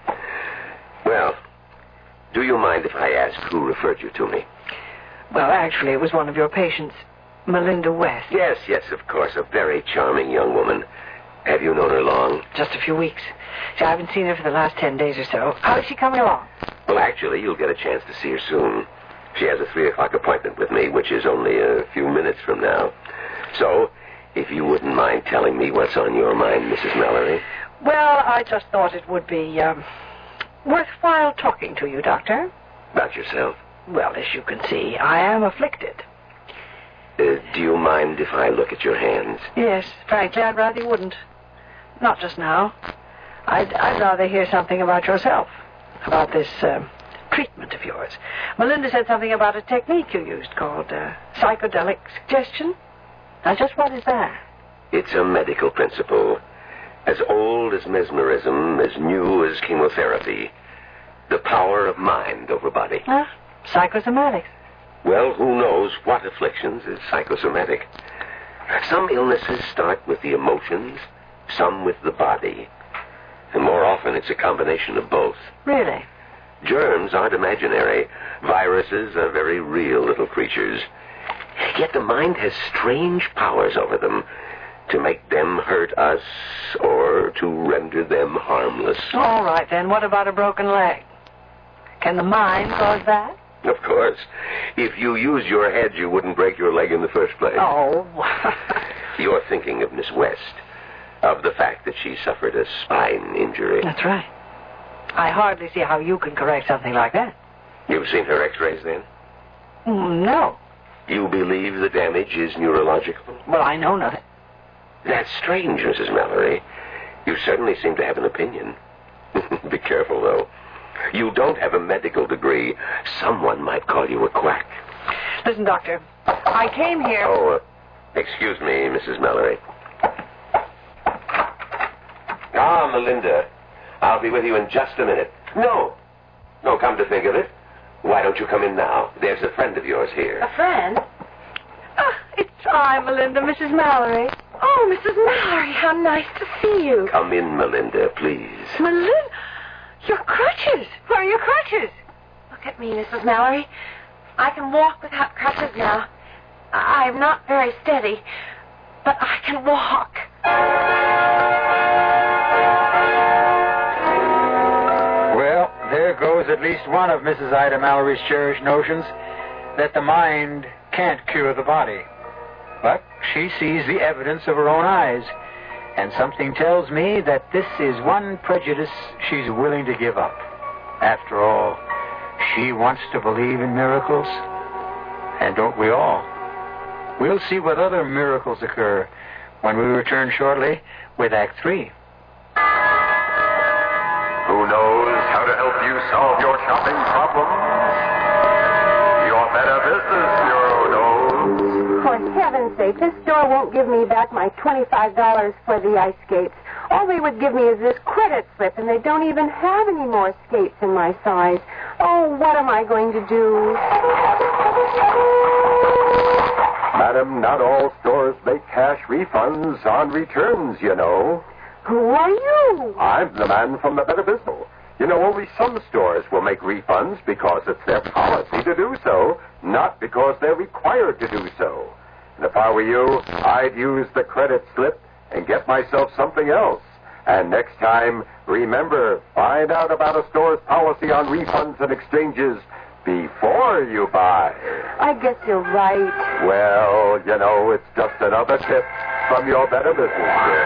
Well, do you mind if I ask who referred you to me? Well, actually, it was one of your patients, Melinda West. Yes, of course. A very charming young woman. Have you known her long? Just a few weeks. See, I haven't seen her for the last 10 days or so. How is she coming along? Well, actually, you'll get a chance to see her soon. She has a 3 o'clock appointment with me, which is only a few minutes from now. So, if you wouldn't mind telling me what's on your mind, Mrs. Mallory. Well, I just thought it would be worthwhile talking to you, Doctor. About yourself? Well, as you can see, I am afflicted. Do you mind if I look at your hands? Yes, frankly, I'd rather you wouldn't. Not just now. I'd rather hear something about yourself, about this treatment of yours. Melinda said something about a technique you used called psychedelic suggestion. Now, just what is that? It's a medical principle. As old as mesmerism, as new as chemotherapy. The power of mind over body. Psychosomatics. Well, who knows what afflictions is psychosomatic. Some illnesses start with the emotions, some with the body. And more often it's a combination of both. Really? Germs aren't imaginary. Viruses are very real little creatures. Yet the mind has strange powers over them to make them hurt us or to render them harmless. All right, then. What about a broken leg? Can the mind cause that? Of course. If you used your head, you wouldn't break your leg in the first place. Oh. You're thinking of Miss West, of the fact that she suffered a spine injury. That's right. I hardly see how you can correct something like that. You've seen her x-rays, then? No. You believe the damage is neurological? Well, I know nothing. That's strange, Mrs. Mallory. You certainly seem to have an opinion. Be careful, though. You don't have a medical degree. Someone might call you a quack. Listen, Doctor, I came here... Oh, excuse me, Mrs. Mallory. Melinda. I'll be with you in just a minute. No, come to think of it. Why don't you come in now? There's a friend of yours here. A friend? It's I, Melinda, Mrs. Mallory. Oh, Mrs. Mallory, how nice to see you. Come in, Melinda, please. Melinda? Your crutches. Where are your crutches? Look at me, Mrs. Mallory. I can walk without crutches now. I'm not very steady, but I can walk. Well, there goes at least one of Mrs. Ida Mallory's cherished notions that the mind can't cure the body. But she sees the evidence of her own eyes. And something tells me that this is one prejudice she's willing to give up. After all, she wants to believe in miracles. And don't we all? We'll see what other miracles occur when we return shortly with Act 3. Who knows how to help you solve your shopping problems? Your Better Business Bureau knows. For heaven's sake, this store won't give me back my $25 for the ice skates. All they would give me is this credit slip, and they don't even have any more skates in my size. Oh, what am I going to do? Madam, not all stores make cash refunds on returns, you know. Who are you? I'm the man from the Better Business. You know, only some stores will make refunds because it's their policy to do so, not because they're required to do so. And if I were you, I'd use the credit slip and get myself something else. And next time, remember, find out about a store's policy on refunds and exchanges before you buy. I guess you're right. Well, you know, it's just another tip from your Better Business Bureau.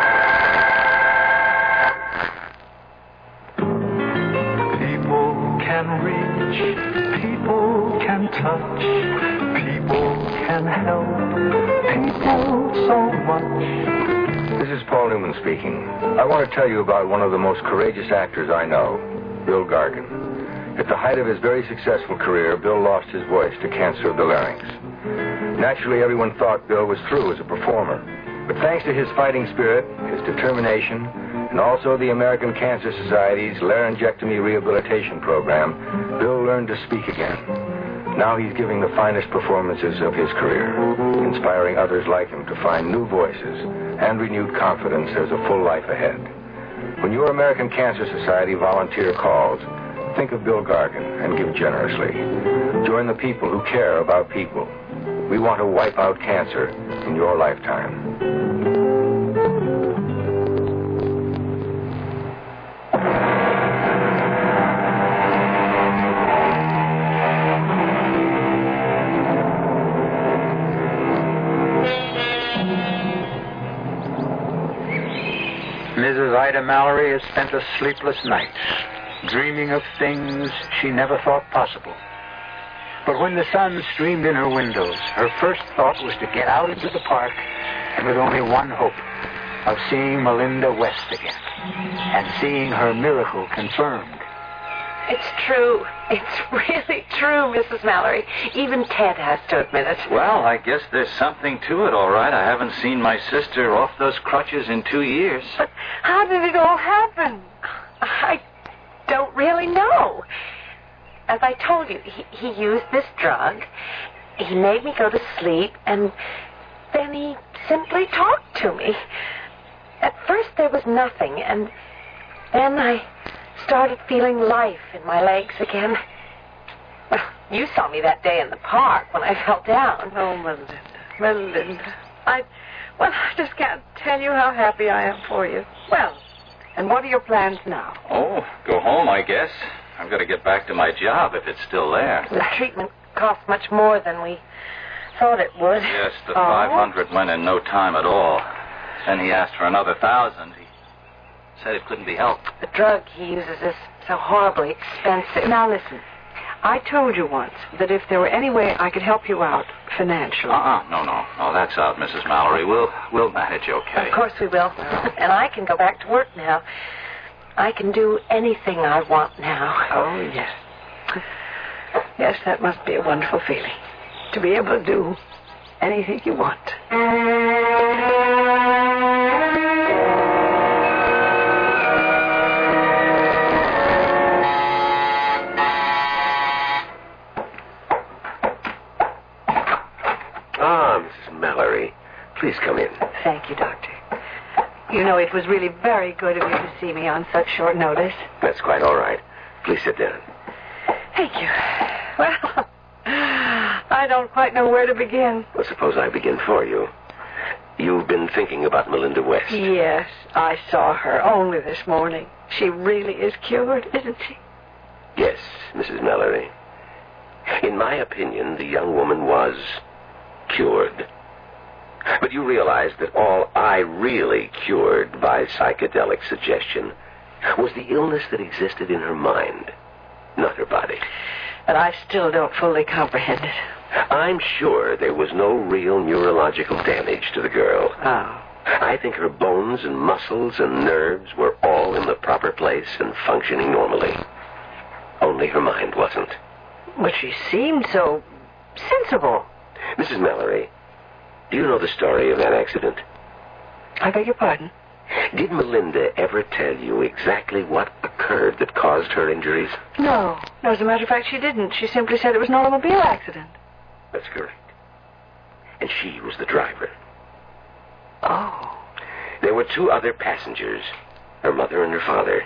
Can reach, people can touch, people can help, people so much. This is Paul Newman speaking. I want to tell you about one of the most courageous actors I know, Bill Gargan. At the height of his very successful career, Bill lost his voice to cancer of the larynx. Naturally, everyone thought Bill was through as a performer. But thanks to his fighting spirit, his determination, and also the American Cancer Society's laryngectomy rehabilitation program, Bill learned to speak again. Now he's giving the finest performances of his career, inspiring others like him to find new voices and renewed confidence there's a full life ahead. When your American Cancer Society volunteer calls, think of Bill Gargan and give generously. Join the people who care about people. We want to wipe out cancer in your lifetime. Mrs. Ida Mallory has spent a sleepless night, dreaming of things she never thought possible. But when the sun streamed in her windows, her first thought was to get out into the park, and with only one hope, of seeing Melinda West again, and seeing her miracle confirmed. It's true. It's really true, Mrs. Mallory. Even Ted has to admit it. Well, I guess there's something to it, all right. I haven't seen my sister off those crutches in 2 years. But how did it all happen? I don't really know. As I told you, he used this drug. He made me go to sleep, and then he simply talked to me. At first there was nothing, and then I started feeling life in my legs again. Well, you saw me that day in the park when I fell down. Oh, Melinda. I just can't tell you how happy I am for you. Well, and what are your plans now? Oh, go home, I guess. I've got to get back to my job if it's still there. The treatment cost much more than we thought it would. Yes, the 500 went in no time at all. Then he asked for another 1,000. He said it couldn't be helped. The drug he uses is so horribly expensive. Now, listen. I told you once that if there were any way I could help you out financially... No, that's out, Mrs. Mallory. We'll manage okay. Of course we will. And I can go back to work now. I can do anything I want now. Oh, yes. Yes, that must be a wonderful feeling. To be able to do anything you want. Mrs. Mallory, please come in. Thank you, Doctor. You know, it was really very good of you to see me on such short notice. That's quite all right. Please sit down. Thank you. Well, I don't quite know where to begin. Well, suppose I begin for you. You've been thinking about Melinda West. Yes, I saw her only this morning. She really is cured, isn't she? Yes, Mrs. Mallory. In my opinion, the young woman was cured. But you realize that all I really cured by psychedelic suggestion was the illness that existed in her mind, not her body. But I still don't fully comprehend it. I'm sure there was no real neurological damage to the girl. Oh. I think her bones and muscles and nerves were all in the proper place and functioning normally. Only her mind wasn't. But she seemed so sensible. Mrs. Mallory, do you know the story of that accident? I beg your pardon? Did Melinda ever tell you exactly what occurred that caused her injuries? No. No, as a matter of fact, she didn't. She simply said it was an automobile accident. That's correct. And she was the driver. Oh. There were 2 other passengers, her mother and her father.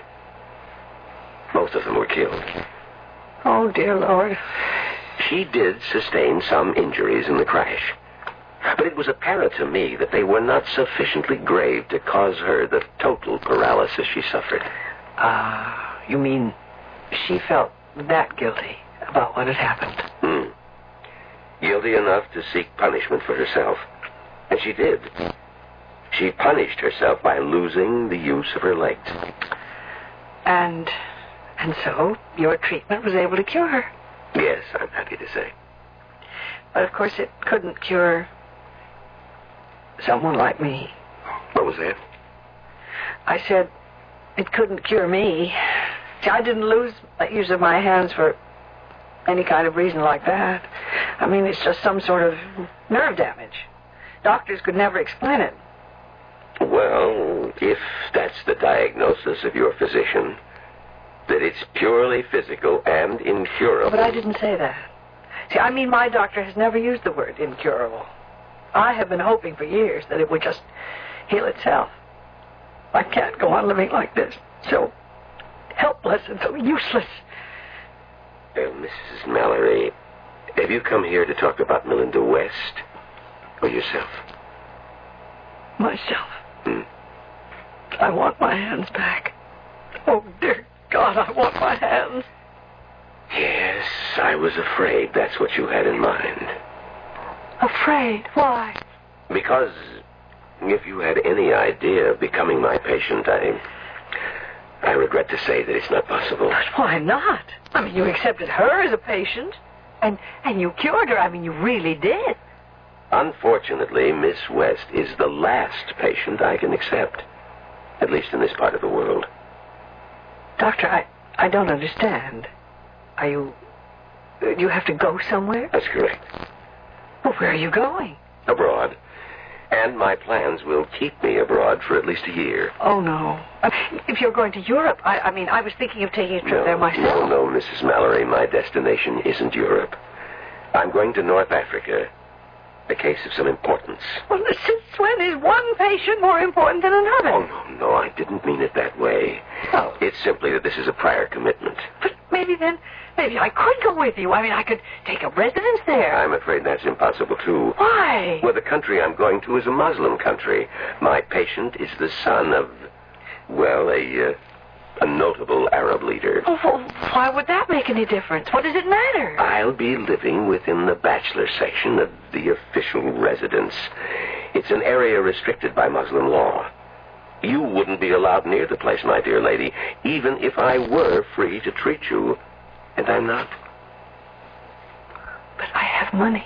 Both of them were killed. Oh, dear Lord. She did sustain some injuries in the crash. But it was apparent to me that they were not sufficiently grave to cause her the total paralysis she suffered. You mean she felt that guilty about what had happened? Guilty enough to seek punishment for herself. And she did. She punished herself by losing the use of her legs. And so your treatment was able to cure her? Yes, I'm happy to say. But of course it couldn't cure someone like me. What was that? I said it couldn't cure me. See, I didn't lose the use of my hands for any kind of reason like that. I mean, it's just some sort of nerve damage. Doctors could never explain it. Well, if that's the diagnosis of your physician, that it's purely physical and incurable. But I didn't say that. See, I mean, my doctor has never used the word incurable. I have been hoping for years that it would just heal itself. I can't go on living like this, so helpless and so useless. Mrs. Mallory, have you come here to talk about Melinda West or yourself? Myself. I want my hands back. Oh, dear God, I want my hands. Yes, I was afraid that's what you had in mind. Afraid? Why? Because if you had any idea of becoming my patient, I regret to say that it's not possible. But why not? I mean, you accepted her as a patient, and you cured her. I mean, you really did. Unfortunately, Miss West is the last patient I can accept, at least in this part of the world. Doctor, I don't understand. Do you have to go somewhere? That's correct. Well, where are you going? Abroad. And my plans will keep me abroad for at least a year. Oh, no. If you're going to Europe, I mean, I was thinking of taking a trip there myself. No, Mrs. Mallory, my destination isn't Europe. I'm going to North Africa. A case of some importance. Well, since when is one patient more important than another? Oh, no, I didn't mean it that way. Oh. It's simply that this is a prior commitment. But maybe I could go with you. I mean, I could take a residence there. I'm afraid that's impossible, too. Why? Well, the country I'm going to is a Muslim country. My patient is the son of, well, a notable Arab leader. Oh, well, why would that make any difference? What does it matter? I'll be living within the bachelor section of the official residence. It's an area restricted by Muslim law. You wouldn't be allowed near the place, my dear lady, even if I were free to treat you. And I'm not. But I have money.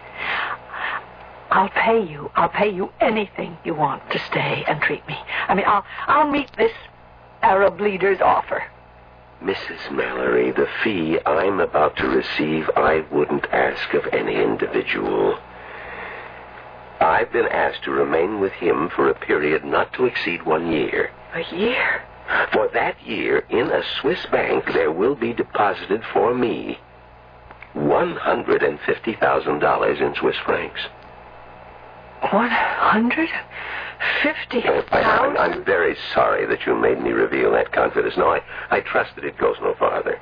I'll pay you. I'll pay you anything you want to stay and treat me. I mean, I'll meet this Arab leader's offer. Mrs. Mallory, the fee I'm about to receive, I wouldn't ask of any individual. I've been asked to remain with him for a period not to exceed 1 year. A year? For that year, in a Swiss bank, there will be deposited for me $150,000 in Swiss francs. 150,000? I'm very sorry that you made me reveal that confidence. No, I trust that it goes no farther.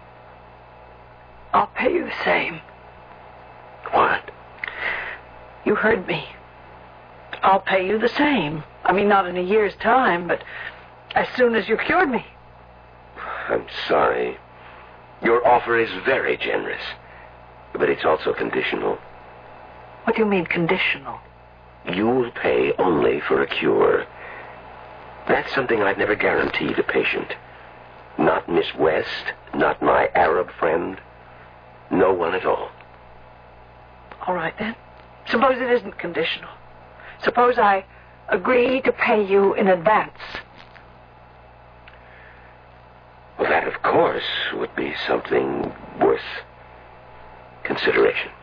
I'll pay you the same. What? You heard me. I'll pay you the same. I mean, not in a year's time, but as soon as you've cured me. I'm sorry. Your offer is very generous, but it's also conditional. What do you mean, conditional? You will pay only for a cure. That's something I'd never guaranteed a patient. Not Miss West, not my Arab friend. No one at all. All right, then. Suppose it isn't conditional. Suppose I agree to pay you in advance. Well, that, of course, would be something worth consideration.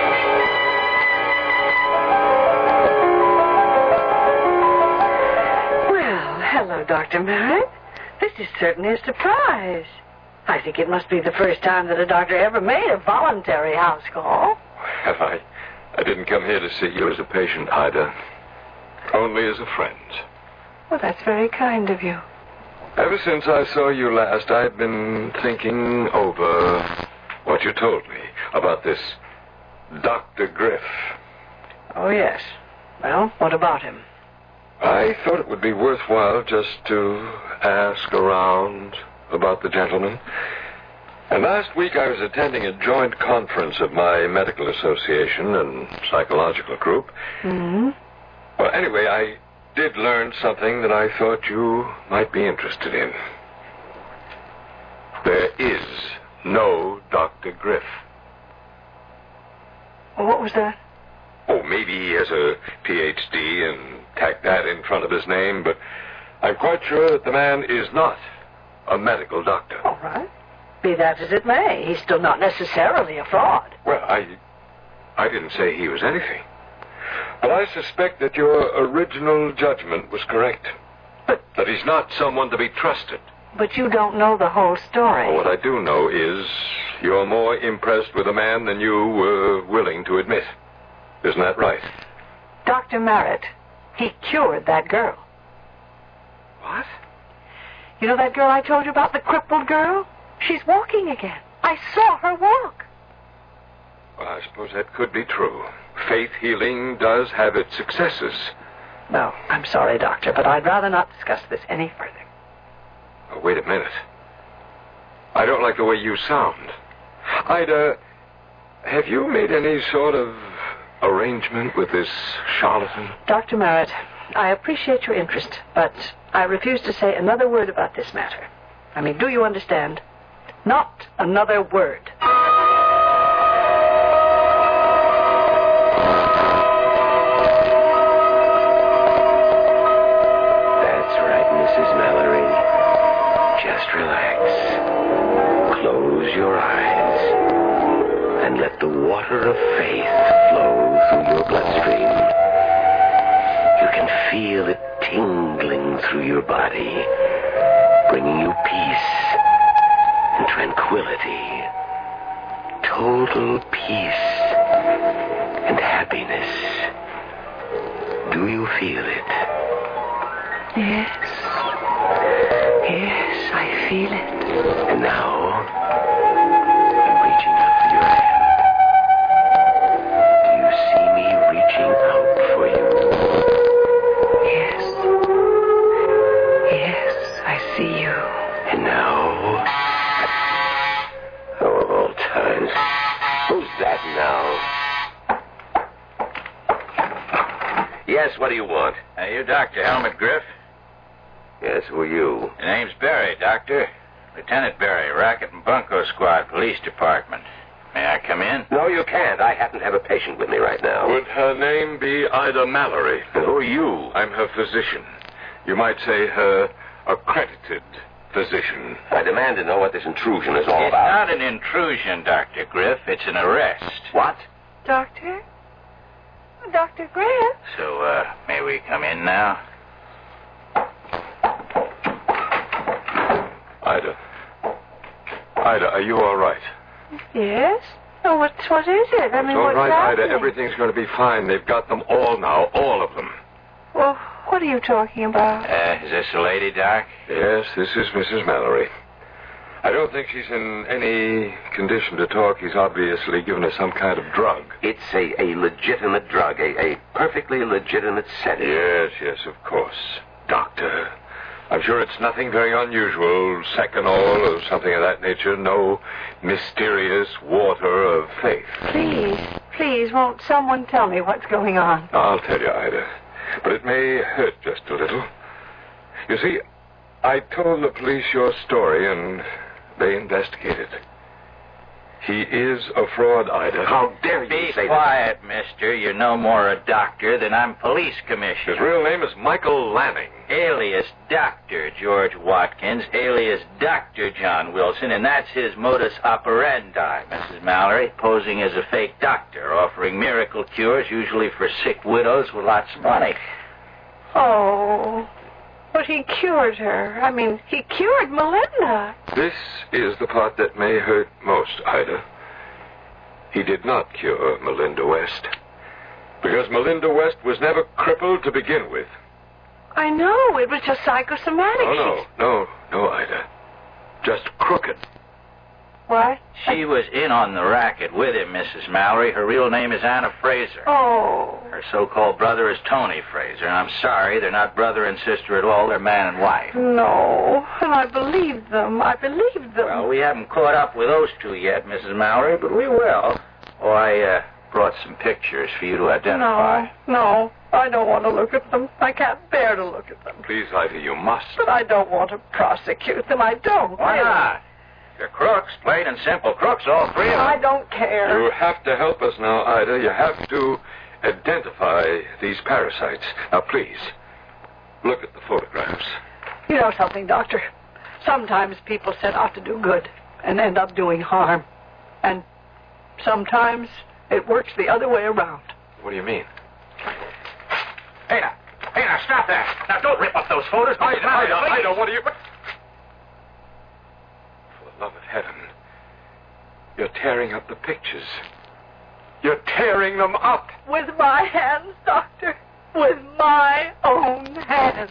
Well, hello, Dr. Merritt. This is certainly a surprise. I think it must be the first time that a doctor ever made a voluntary house call. Well, I didn't come here to see you as a patient, Ida. Only as a friend. Well, that's very kind of you. Ever since I saw you last, I've been thinking over what you told me about this Dr. Griff. Oh, yes. Well, what about him? I thought it would be worthwhile just to ask around about the gentleman. And last week I was attending a joint conference of my medical association and psychological group. Mm-hmm. Well, anyway, I did learn something that I thought you might be interested in. There is no Dr. Griff. What was that? Oh, maybe he has a Ph.D. and tacked that in front of his name, but I'm quite sure that the man is not a medical doctor. All right. Be that as it may, he's still not necessarily a fraud. Well, I didn't say he was anything. But I suspect that your original judgment was correct. But that he's not someone to be trusted. But you don't know the whole story. Well, what I do know is you're more impressed with a man than you were willing to admit. Isn't that right? Dr. Merritt, He cured that girl. What? You know that girl I told you about, the crippled girl? She's walking again. I saw her walk. Well, I suppose that could be true. Faith healing does have its successes. No, I'm sorry, Doctor, but I'd rather not discuss this any further. Oh, wait a minute. I don't like the way you sound. Ida, have you made any sort of arrangement with this charlatan? Dr. Merritt, I appreciate your interest, but I refuse to say another word about this matter. I mean, do you understand? Not another word. That's right, Mrs. Mallory. Just relax. Close your eyes and let the water of faith flow through your bloodstream. You can feel it tingling through your body, bringing you peace and tranquility, total peace and happiness. Do you feel it? Yes. Yes, I feel it. And now, I'm reaching out for your hand. Do you see me reaching out for you? Yes. Yes, I see you. And now, oh, of all times, who's that now? Yes, what do you want? You Dr. Helmut Griff? Yes, who are you? The name's Barry, Doctor. Lieutenant Barry, Racket and Bunko Squad, Police Department. May I come in? No, you can't. I happen to have a patient with me right now. Would her name be Ida Mallory? Who are you? I'm her physician. You might say her accredited physician. I demand to know what this intrusion is all It's about. not an intrusion, Dr. Griff. It's an arrest. What? Doctor? Dr. Griff? So, may we come in now? Ida, are you all right? Yes? Oh, what is it? I mean, It's all what's right, Ida. happening? Everything's going to be fine. They've got them all now, all of them. Well, what are you talking about? Is this a lady, Doc? Yes, this is Mrs. Mallory. I don't think she's in any condition to talk. He's obviously given her some kind of drug. It's a legitimate drug, a perfectly legitimate sedative. Yes, of course. Doctor, I'm sure it's nothing very unusual, Seconal or something of that nature. No mysterious water of faith. Please, won't someone tell me what's going on? I'll tell you, Ida. But it may hurt just a little. You see, I told the police your story, and they investigated. He is a fraud, Ida. How dare you Be say quiet, mister. You're no more a doctor than I'm police commissioner. His real name is Michael Lanning. Alias Dr. George Watkins, alias Dr. John Wilson, and that's his modus operandi, Mrs. Mallory, posing as a fake doctor, offering miracle cures, usually for sick widows with lots of money. Oh, but he cured her. I mean, he cured Melinda. This is the part that may hurt most, Ida. He did not cure Melinda West. Because Melinda West was never crippled to begin with. I know, it was just psychosomatic. No, Ida. Just crooked. What? She was in on the racket with him, Mrs. Mallory. Her real name is Anna Fraser. Oh. Her so-called brother is Tony Fraser. And I'm sorry, they're not brother and sister at all. They're man and wife. No, and I believed them. Well, we haven't caught up with those two yet, Mrs. Mallory, but we will. Oh, I brought some pictures for you to identify. No, I don't want to look at them. I can't bear to look at them. Please, Ida, you must. But I don't want to prosecute them. I don't. Why not? They're crooks, plain and simple crooks, all three of them. I don't care. You have to help us now, Ida. You have to identify these parasites. Now, please, look at the photographs. You know something, Doctor? Sometimes people set out to do good and end up doing harm. And sometimes it works the other way around. What do you mean? Hey, now, stop that. Now, don't rip up those photos. Ida, what are you... For the love of heaven, you're tearing up the pictures. You're tearing them up. With my hands, Doctor. with my own hands.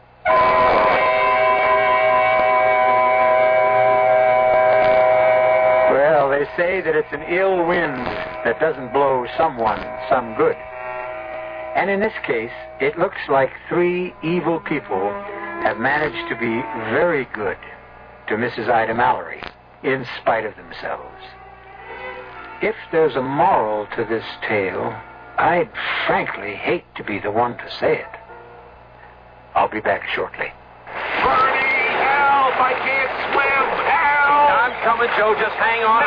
Well, they say that it's an ill wind that doesn't blow someone some good. And in this case, it looks like 3 evil people have managed to be very good to Mrs. Ida Mallory, in spite of themselves. If there's a moral to this tale, I'd frankly hate to be the one to say it. I'll be back shortly. Bernie, help! I can't swim! Help! I'm coming, Joe. Just hang on.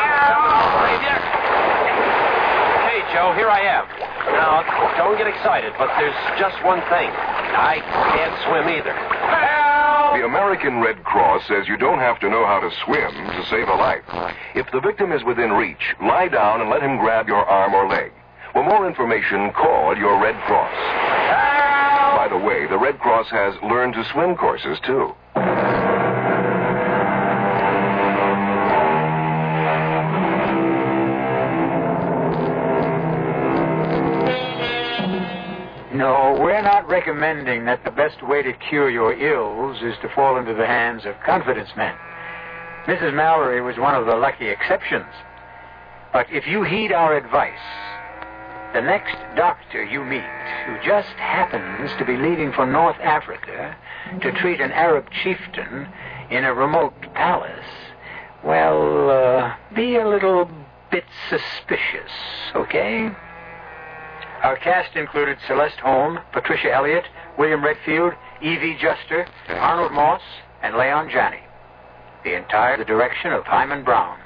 Hey, Joe, here I am. Now, don't get excited, but there's just one thing. I can't swim either. Help! The American Red Cross says you don't have to know how to swim to save a life. If the victim is within reach, lie down and let him grab your arm or leg. For more information, call your Red Cross. Help! By the way, the Red Cross has learn to swim courses, too. No, we're not recommending that the best way to cure your ills is to fall into the hands of confidence men. Mrs. Mallory was one of the lucky exceptions. But if you heed our advice, the next doctor you meet, who just happens to be leaving for North Africa to treat an Arab chieftain in a remote palace, well, be a little bit suspicious, okay? Our cast included Celeste Holm, Patricia Elliott, William Redfield, Evie Juster, Arnold Moss, and Leon Janney. The entire direction of Hyman Brown.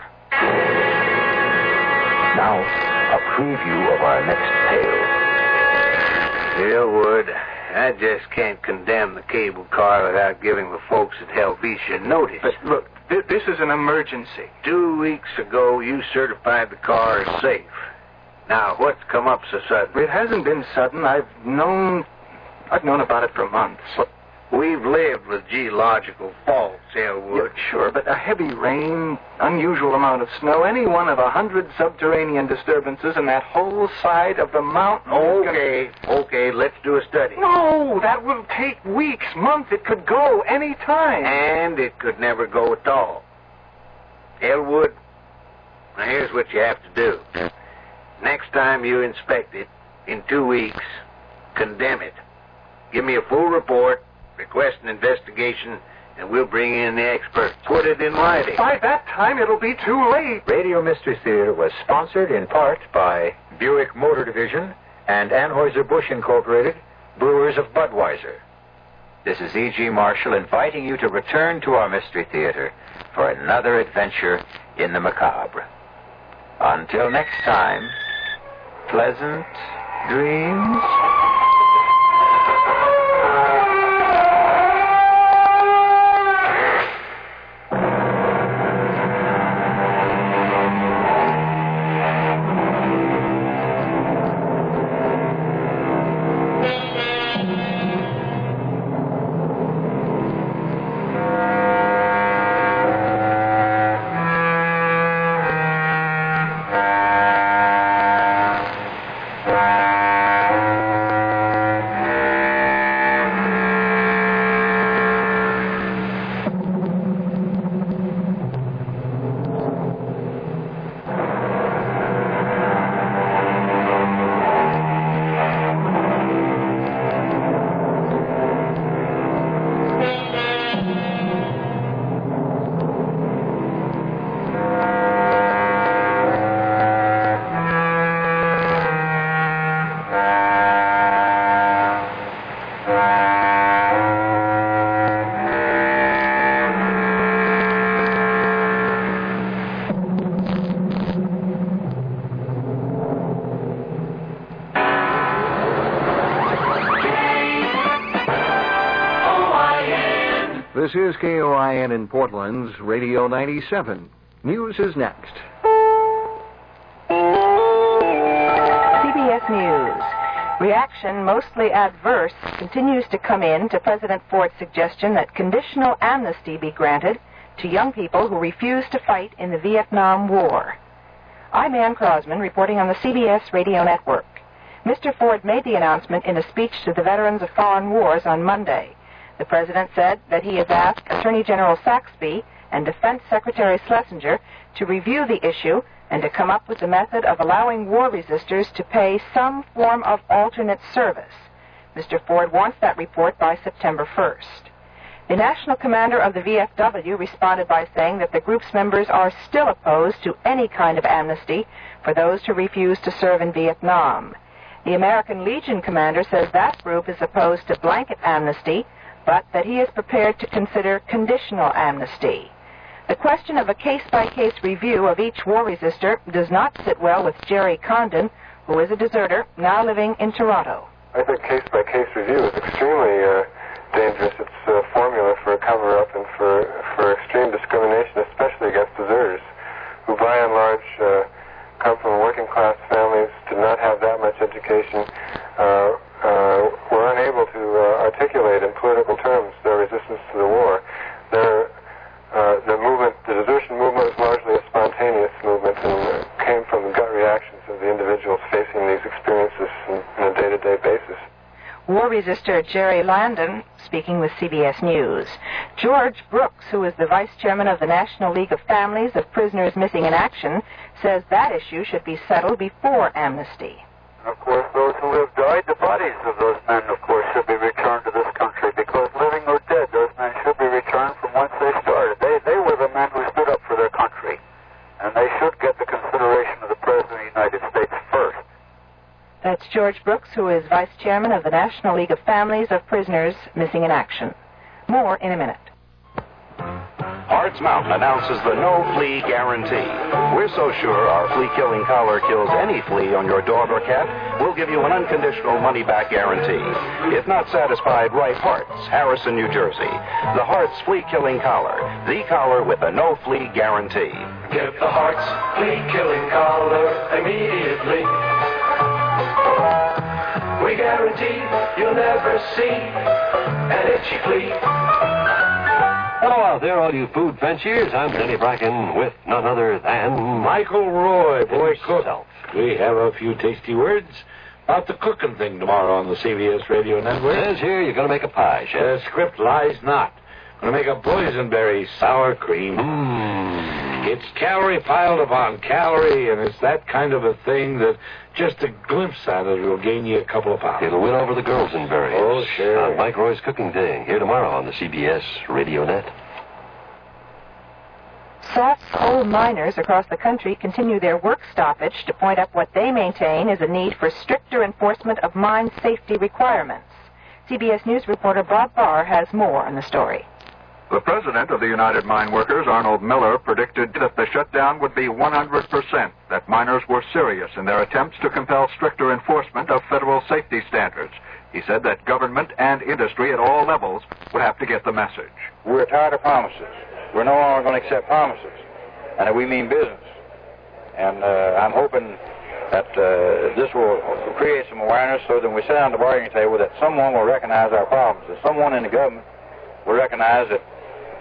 Now, a preview of our next tale. Elwood, I just can't condemn the cable car without giving the folks at Helvetia notice. But look, this is an emergency. 2 weeks ago, you certified the car as safe. Now, what's come up so sudden? It hasn't been sudden. I've known about it for months. We've lived with geological faults, Elwood. Yeah, sure, but a heavy rain, unusual amount of snow, any one of 100 subterranean disturbances in that whole side of the mountain. Okay, let's do a study. No, that will take weeks, months. It could go any time. And it could never go at all. Elwood, now here's what you have to do. Next time you inspect it, in 2 weeks, condemn it. Give me a full report, request an investigation, and we'll bring in the expert. Put it in writing. By that time, it'll be too late. Radio Mystery Theater was sponsored in part by Buick Motor Division and Anheuser-Busch Incorporated, Brewers of Budweiser. This is E.G. Marshall inviting you to return to our Mystery Theater for another adventure in the macabre. Until next time, pleasant dreams. This is KOIN in Portland's Radio 97. News is next. CBS News. Reaction, mostly adverse, continues to come in to President Ford's suggestion that conditional amnesty be granted to young people who refuse to fight in the Vietnam War. I'm Ann Crosman reporting on the CBS Radio Network. Mr. Ford made the announcement in a speech to the veterans of foreign wars on Monday. The president said that he has asked Attorney General Saxby and Defense Secretary Schlesinger to review the issue and to come up with the method of allowing war resistors to pay some form of alternate service. Mr. Ford wants that report by September 1st. The national commander of the VFW responded by saying that the group's members are still opposed to any kind of amnesty for those who refuse to serve in Vietnam. The American Legion commander says that group is opposed to blanket amnesty, but that he is prepared to consider conditional amnesty. The question of a case-by-case review of each war resistor does not sit well with Jerry Condon, who is a deserter now living in Toronto. I think case-by-case review is extremely dangerous. It's a formula for a cover-up and for extreme discrimination, especially against deserters, who by and large come from working-class families, did not have that much education, were unable to articulate in political terms their resistance to the war. The desertion movement was largely a spontaneous movement and came from the gut reactions of the individuals facing these experiences on a day-to-day basis. War resistor Jerry Landon, speaking with CBS News. George Brooks, who is the vice chairman of the National League of Families of Prisoners Missing in Action, says that issue should be settled before amnesty. Of course, those who have died, the bodies of those men, of course, should be returned to this country, because living or dead, those men should be returned from whence they started. They were the men who stood up for their country, and they should get the consideration of the President of the United States first. That's George Brooks, who is vice chairman of the National League of Families of Prisoners Missing in Action. More in a minute. Hart's Mountain announces the no-flea guarantee. We're so sure our flea-killing collar kills any flea on your dog or cat, we'll give you an unconditional money-back guarantee. If not satisfied, write Hart's, Harrison, New Jersey. The Hart's flea-killing collar, the collar with a no-flea guarantee. Get the Hart's flea-killing collar immediately. We guarantee you'll never see an itchy flea. Hello out there, all you food fanciers. I'm Denny Bracken with none other than Michael Roy, boy cook. We have a few tasty words about the cooking thing tomorrow on the CBS Radio Network. Says here you're going to make a pie, Chef. The script lies not. Going to make a boysenberry sour cream. It's calorie piled upon calorie, and it's that kind of a thing that just a glimpse at it will gain you a couple of pounds. It'll win over the girls in berries. Oh, sure. On Mike Roy's Cooking Day, here tomorrow on the CBS Radio Net. Soft coal miners across the country continue their work stoppage to point up what they maintain is a need for stricter enforcement of mine safety requirements. CBS News reporter Bob Barr has more on the story. The president of the United Mine Workers, Arnold Miller, predicted that the shutdown would be 100%, that miners were serious in their attempts to compel stricter enforcement of federal safety standards. He said that government and industry at all levels would have to get the message. We're tired of promises. We're no longer going to accept promises, and we mean business. And I'm hoping that this will create some awareness so that when we sit down at the bargaining table that someone will recognize our problems, that someone in the government will recognize that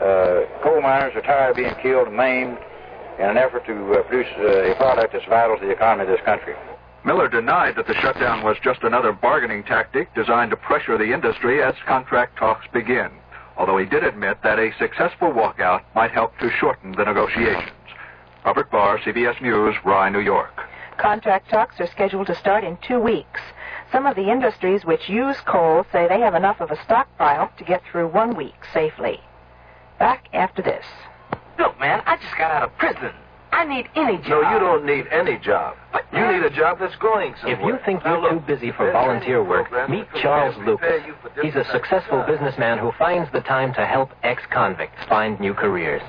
coal miners are tired of being killed and maimed in an effort to produce a product that's vital to the economy of this country. Miller denied that the shutdown was just another bargaining tactic designed to pressure the industry as contract talks begin, although he did admit that a successful walkout might help to shorten the negotiations. Robert Barr, CBS News, Rye, New York. Contract talks are scheduled to start in 2 weeks. Some of the industries which use coal say they have enough of a stockpile to get through 1 week safely. Back after this. Look, man, I just got out of prison. I need any job. No, you don't need any job. But you need a job that's going somewhere. If you think you're too busy for volunteer work, meet Charles Lucas. He's a successful businessman who finds the time to help ex-convicts find new careers.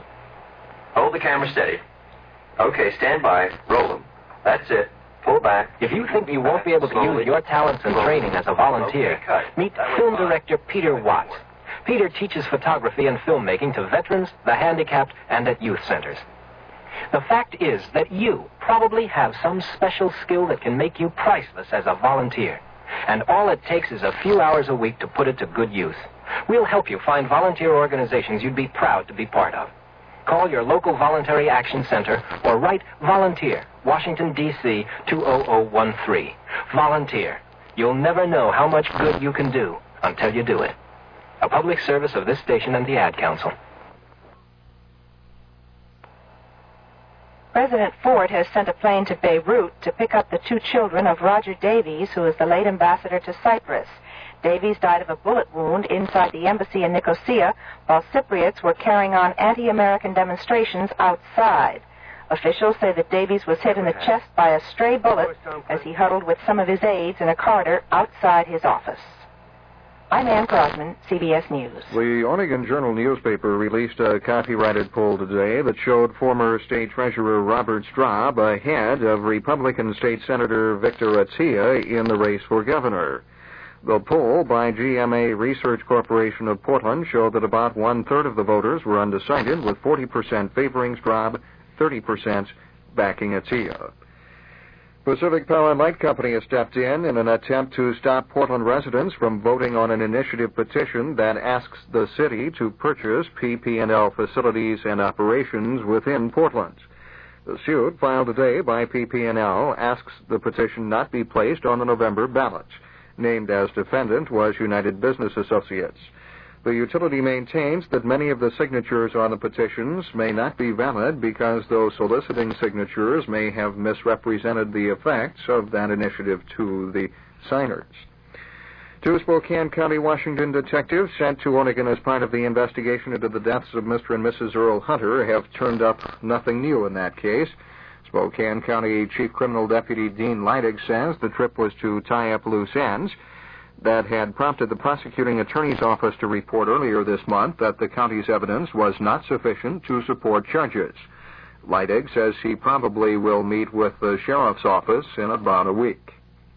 Hold the camera steady. Okay, stand by. Roll them. That's it. Pull back. If you think you won't be able to use your talents and training as a volunteer, meet film director Peter Watt. Peter teaches photography and filmmaking to veterans, the handicapped, and at youth centers. The fact is that you probably have some special skill that can make you priceless as a volunteer. And all it takes is a few hours a week to put it to good use. We'll help you find volunteer organizations you'd be proud to be part of. Call your local Voluntary Action Center or write Volunteer, Washington, D.C. 20013. Volunteer. You'll never know how much good you can do until you do it. A public service of this station and the Ad Council. President Ford has sent a plane to Beirut to pick up the 2 children of Roger Davies, who is the late ambassador to Cyprus. Davies died of a bullet wound inside the embassy in Nicosia while Cypriots were carrying on anti-American demonstrations outside. Officials say that Davies was hit in the chest by a stray bullet as he huddled with some of his aides in a corridor outside his office. I'm Ann Crosman, CBS News. The Oregon Journal newspaper released a copyrighted poll today that showed former State Treasurer Robert Straub ahead of Republican State Senator Victor Atiyeh in the race for governor. The poll by GMA Research Corporation of Portland showed that about 1/3 of the voters were undecided, with 40% favoring Straub, 30% backing Atiyeh. Pacific Power and Light Company has stepped in an attempt to stop Portland residents from voting on an initiative petition that asks the city to purchase PP&L facilities and operations within Portland. The suit filed today by PP&L asks the petition not be placed on the November ballot. Named as defendant was United Business Associates. The utility maintains that many of the signatures on the petitions may not be valid because those soliciting signatures may have misrepresented the effects of that initiative to the signers. 2 Spokane County, Washington detectives sent to Oregon as part of the investigation into the deaths of Mr. and Mrs. Earl Hunter have turned up nothing new in that case. Spokane County Chief Criminal Deputy Dean Leidig says the trip was to tie up loose ends that had prompted the prosecuting attorney's office to report earlier this month that the county's evidence was not sufficient to support charges. Leidig says he probably will meet with the sheriff's office in about a week.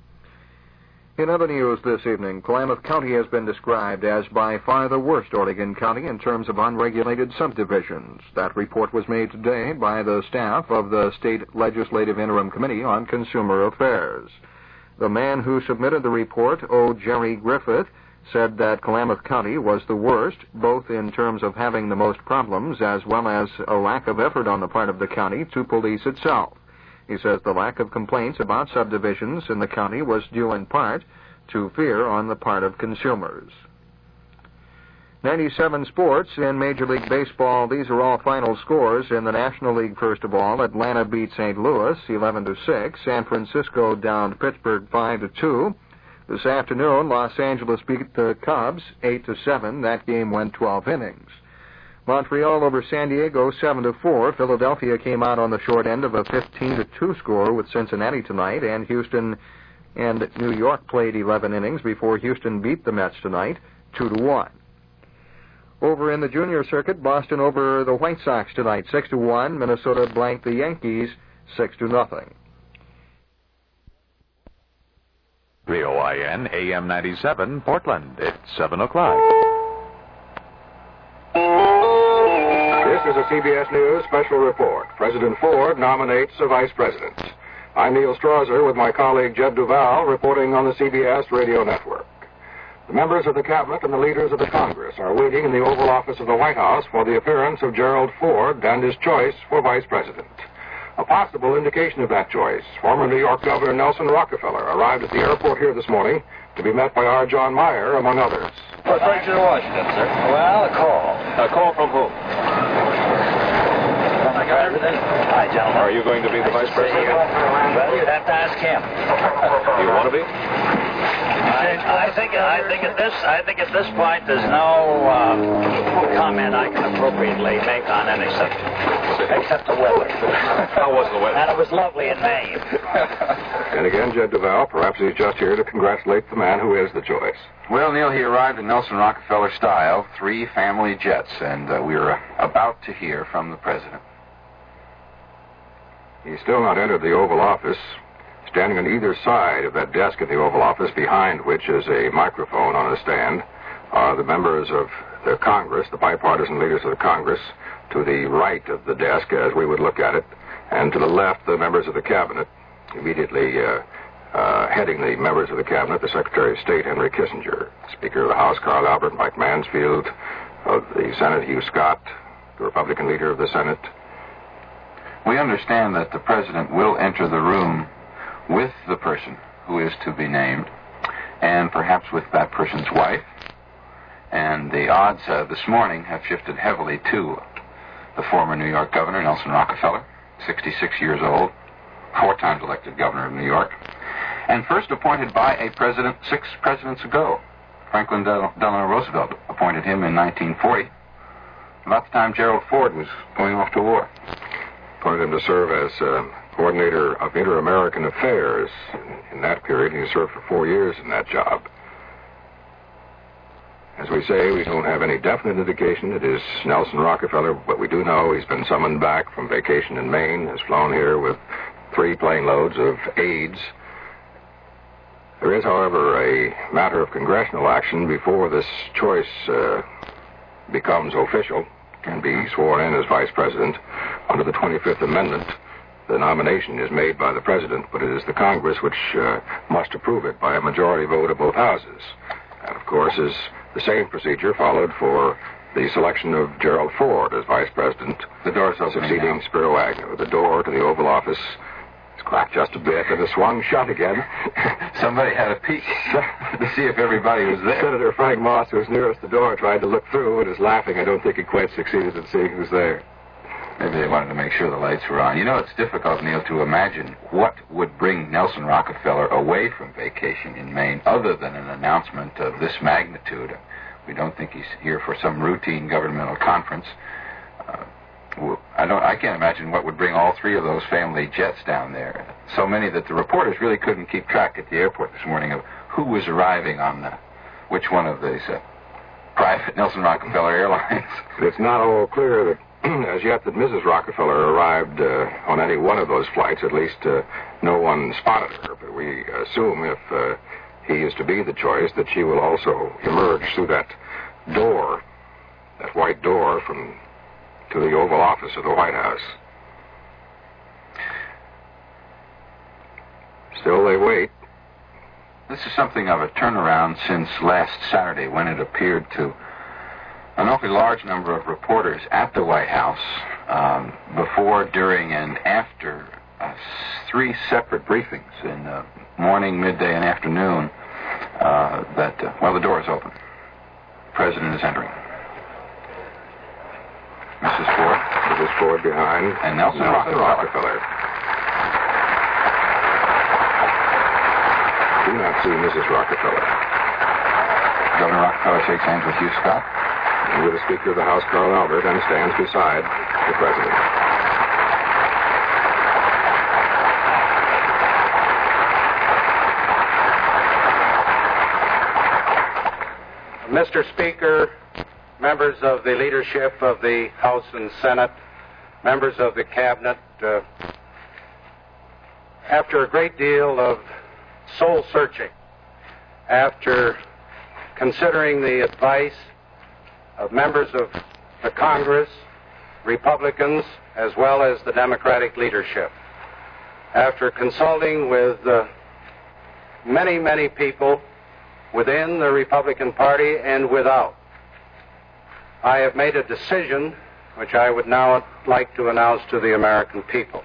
In other news this evening, Klamath County has been described as by far the worst Oregon county in terms of unregulated subdivisions. That report was made today by the staff of the State Legislative Interim Committee on Consumer Affairs. The man who submitted the report, O. Jerry Griffith, said that Klamath County was the worst, both in terms of having the most problems as well as a lack of effort on the part of the county to police itself. He says the lack of complaints about subdivisions in the county was due in part to fear on the part of consumers. 97 sports in Major League Baseball. These are all final scores in the National League. First of all, Atlanta beat St. Louis 11-6. San Francisco downed Pittsburgh 5-2. This afternoon, Los Angeles beat the Cubs 8-7. That game went 12 innings. Montreal over San Diego 7-4. Philadelphia came out on the short end of a 15-2 score with Cincinnati tonight, and Houston and New York played 11 innings before Houston beat the Mets tonight 2-1. Over in the junior circuit, Boston over the White Sox tonight, 6-1. Minnesota blanked the Yankees, 6-0. VOIN AM 97, Portland. It's 7 o'clock. This is a CBS News special report. President Ford nominates a vice president. I'm Neil Strasser with my colleague Jed Duval reporting on the CBS radio network. The members of the Cabinet and the leaders of the Congress are waiting in the Oval Office of the White House for the appearance of Gerald Ford and his choice for vice president. A possible indication of that choice, former New York Governor Nelson Rockefeller arrived at the airport here this morning to be met by R. John Meyer, among others. What brings you to Washington, sir? Well, a call. A call from who? From the president. Hi, gentlemen. Are you going to be the vice president? Well, you'd have to ask him. Do you want to be? I think at this point there's no comment I can appropriately make on any subject, except the weather. How was the weather? And it was lovely in Maine. And again, Jed Duval, perhaps he's just here to congratulate the man who is the choice. Well, Neil, he arrived in Nelson Rockefeller style, 3 family jets, and we were about to hear from the president. He's still not entered the Oval Office. Standing on either side of that desk at the Oval Office, behind which is a microphone on a stand, are the members of the Congress, the bipartisan leaders of the Congress, to the right of the desk as we would look at it, and to the left, the members of the Cabinet. Immediately heading the members of the Cabinet, the Secretary of State, Henry Kissinger, Speaker of the House, Carl Albert, Mike Mansfield, of the Senate, Hugh Scott, the Republican leader of the Senate. We understand that the president will enter the room with the person who is to be named, and perhaps with that person's wife. And the odds this morning have shifted heavily to the former New York governor, Nelson Rockefeller, 66 years old, 4 times elected governor of New York, and first appointed by a president 6 presidents ago. Franklin Delano Roosevelt appointed him in 1940, about the time Gerald Ford was going off to war. Appointed him to serve as coordinator of Inter-American Affairs. In that period, he served for 4 years in that job. As we say, we don't have any definite indication it is Nelson Rockefeller, but we do know he's been summoned back from vacation in Maine, has flown here with 3 plane loads of aides. There is, however, a matter of congressional action before this choice becomes official, can be sworn in as vice president. Under the 25th Amendment, the nomination is made by the president, but it is the Congress which must approve it by a majority vote of both houses. And, of course, is the same procedure followed for the selection of Gerald Ford as vice president, the door's succeeding Spiro Agnew. The door to the Oval Office is cracked just a bit and it swung shut again. Somebody had a peek to see if everybody was there. Senator Frank Moss, who was nearest the door, tried to look through and is laughing. I don't think he quite succeeded in seeing who's there. Maybe they wanted to make sure the lights were on. You know, it's difficult, Neil, to imagine what would bring Nelson Rockefeller away from vacation in Maine other than an announcement of this magnitude. We don't think he's here for some routine governmental conference. I can't imagine what would bring all 3 of those family jets down there. So many that the reporters really couldn't keep track at the airport this morning of who was arriving on which one of these private Nelson Rockefeller airlines. It's not all clear that as yet that Mrs. Rockefeller arrived on any one of those flights. At least no one spotted her, but we assume if he is to be the choice that she will also emerge through that door, that white door to the Oval Office of the White House. Still they wait. This is something of a turnaround since last Saturday when it appeared to an awfully large number of reporters at the White House before, during, and after 3 separate briefings in morning, midday, and afternoon that the door is open. The president is entering. Mrs. Ford behind. And Nelson Rockefeller. Do not see Mrs. Rockefeller. Governor Rockefeller shakes hands with Hugh Scott. And with the Speaker of the House, Carl Albert, and stands beside the president. Mr. Speaker, members of the leadership of the House and Senate, members of the Cabinet, after a great deal of soul-searching, after considering the advice of members of the Congress, Republicans, as well as the Democratic leadership, after consulting with many, many people within the Republican Party and without, I have made a decision which I would now like to announce to the American people.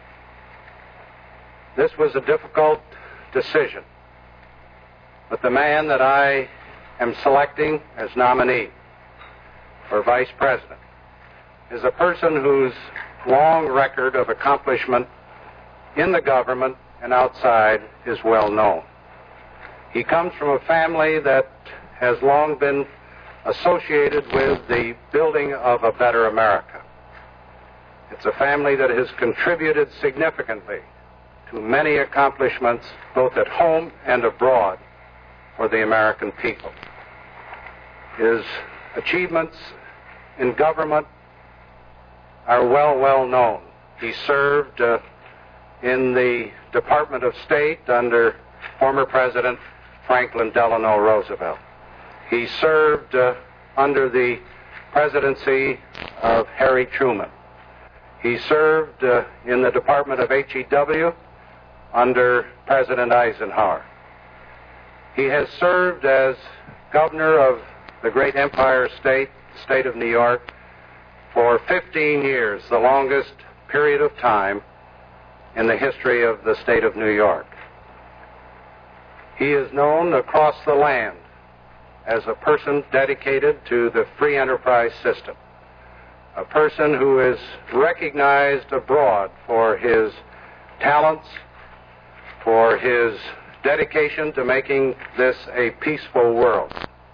This was a difficult decision, but the man that I am selecting as nominee for vice president is a person whose long record of accomplishment in the government and outside is well known. He comes from a family that has long been associated with the building of a better America. It's a family that has contributed significantly to many accomplishments both at home and abroad for the American people. His achievements in government are well known. He served in the Department of State under former President Franklin Delano Roosevelt. He served under the presidency of Harry Truman. He served in the Department of HEW under President Eisenhower. He has served as governor of the great Empire State, the state of New York, for 15 years, the longest period of time in the history of the state of New York. He is known across the land as a person dedicated to the free enterprise system, a person who is recognized abroad for his talents, for his dedication to making this a peaceful world.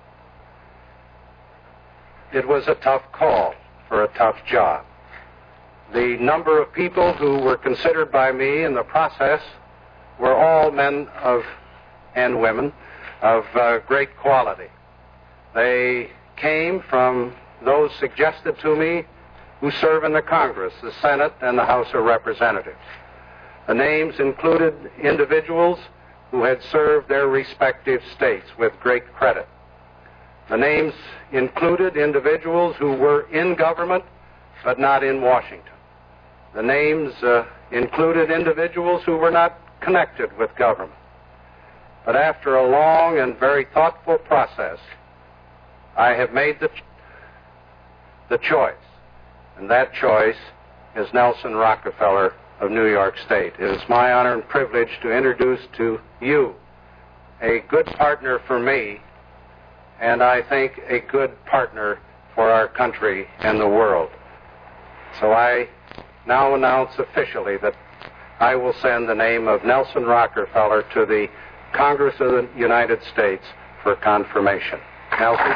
It was a tough call for a tough job. The number of people who were considered by me in the process were all men and women of great quality. They came from those suggested to me who serve in the Congress, the Senate, and the House of Representatives. The names included individuals who had served their respective states with great credit. The names included individuals who were in government but not in Washington. The names included individuals who were not connected with government. But after a long and very thoughtful process, I have made the choice, and that choice is Nelson Rockefeller of New York State. It is my honor and privilege to introduce to you a good partner for me, and I think a good partner for our country and the world. So I now announce officially that I will send the name of Nelson Rockefeller to the Congress of the United States for confirmation. Nelson?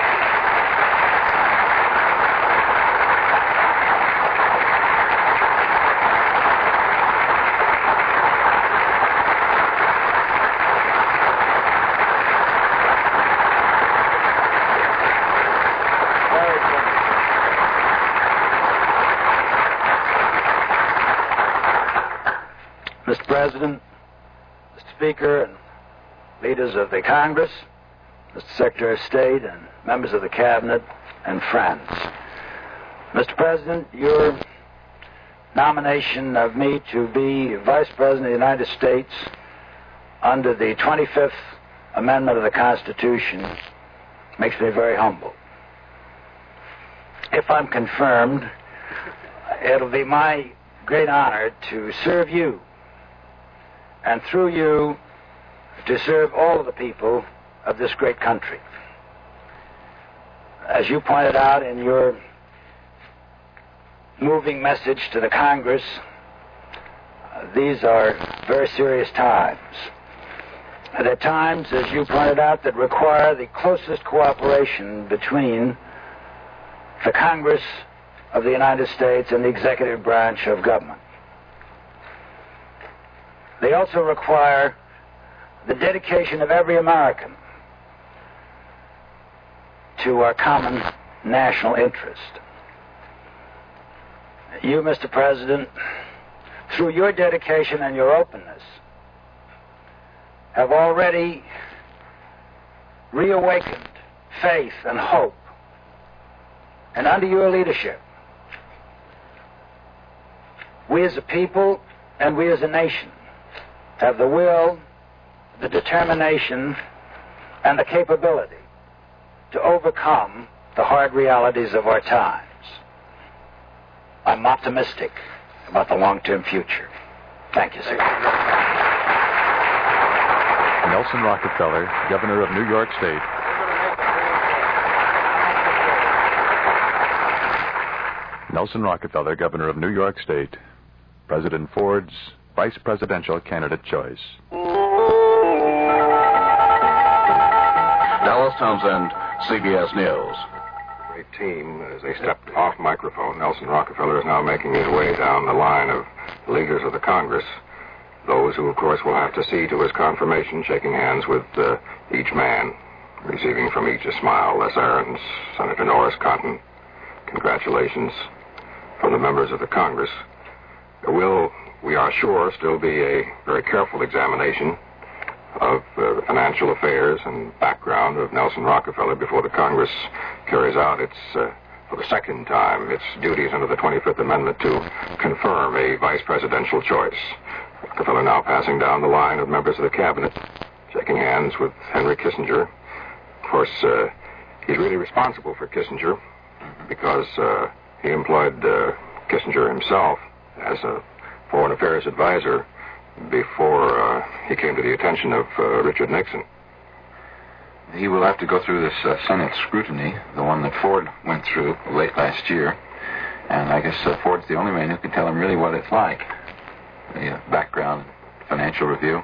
Mr. President, Mr. Speaker, and leaders of the Congress, Mr. Secretary of State, and members of the Cabinet, and friends. Mr. President, your nomination of me to be Vice President of the United States under the 25th Amendment of the Constitution makes me very humble. If I'm confirmed, it'll be my great honor to serve you, and through you, to serve all of the people of this great country. As you pointed out in your moving message to the Congress, these are very serious times. And at times, as you pointed out, that require the closest cooperation between the Congress of the United States and the executive branch of government. They also require the dedication of every American to our common national interest. You, Mr. President, through your dedication and your openness, have already reawakened faith and hope. And under your leadership, we as a people and we as a nation have the will, the determination, and the capability to overcome the hard realities of our times. I'm optimistic about the long-term future. Thank you, sir. Nelson Rockefeller, Governor of New York State. Nelson Rockefeller, Governor of New York State. President Ford's Vice Presidential Candidate Choice. Dallas Townsend, CBS News. Great team. As they stepped off microphone, Nelson Rockefeller is now making his way down the line of leaders of the Congress. Those who, of course, will have to see to his confirmation, shaking hands with each man, receiving from each a smile. Les Aarons, Senator Norris Cotton. Congratulations from the members of the Congress. There will, we are sure, still be a very careful examination of the financial affairs and background of Nelson Rockefeller before the Congress carries out its, for the second time, its duties under the 25th Amendment to confirm a vice presidential choice. Rockefeller now passing down the line of members of the Cabinet, shaking hands with Henry Kissinger. Of course, he's really responsible for Kissinger because He employed Kissinger himself as a foreign affairs advisor before he came to the attention of Richard Nixon. He will have to go through this Senate scrutiny, the one that Ford went through late last year. And I guess Ford's the only man who can tell him really what it's like. The background, financial review.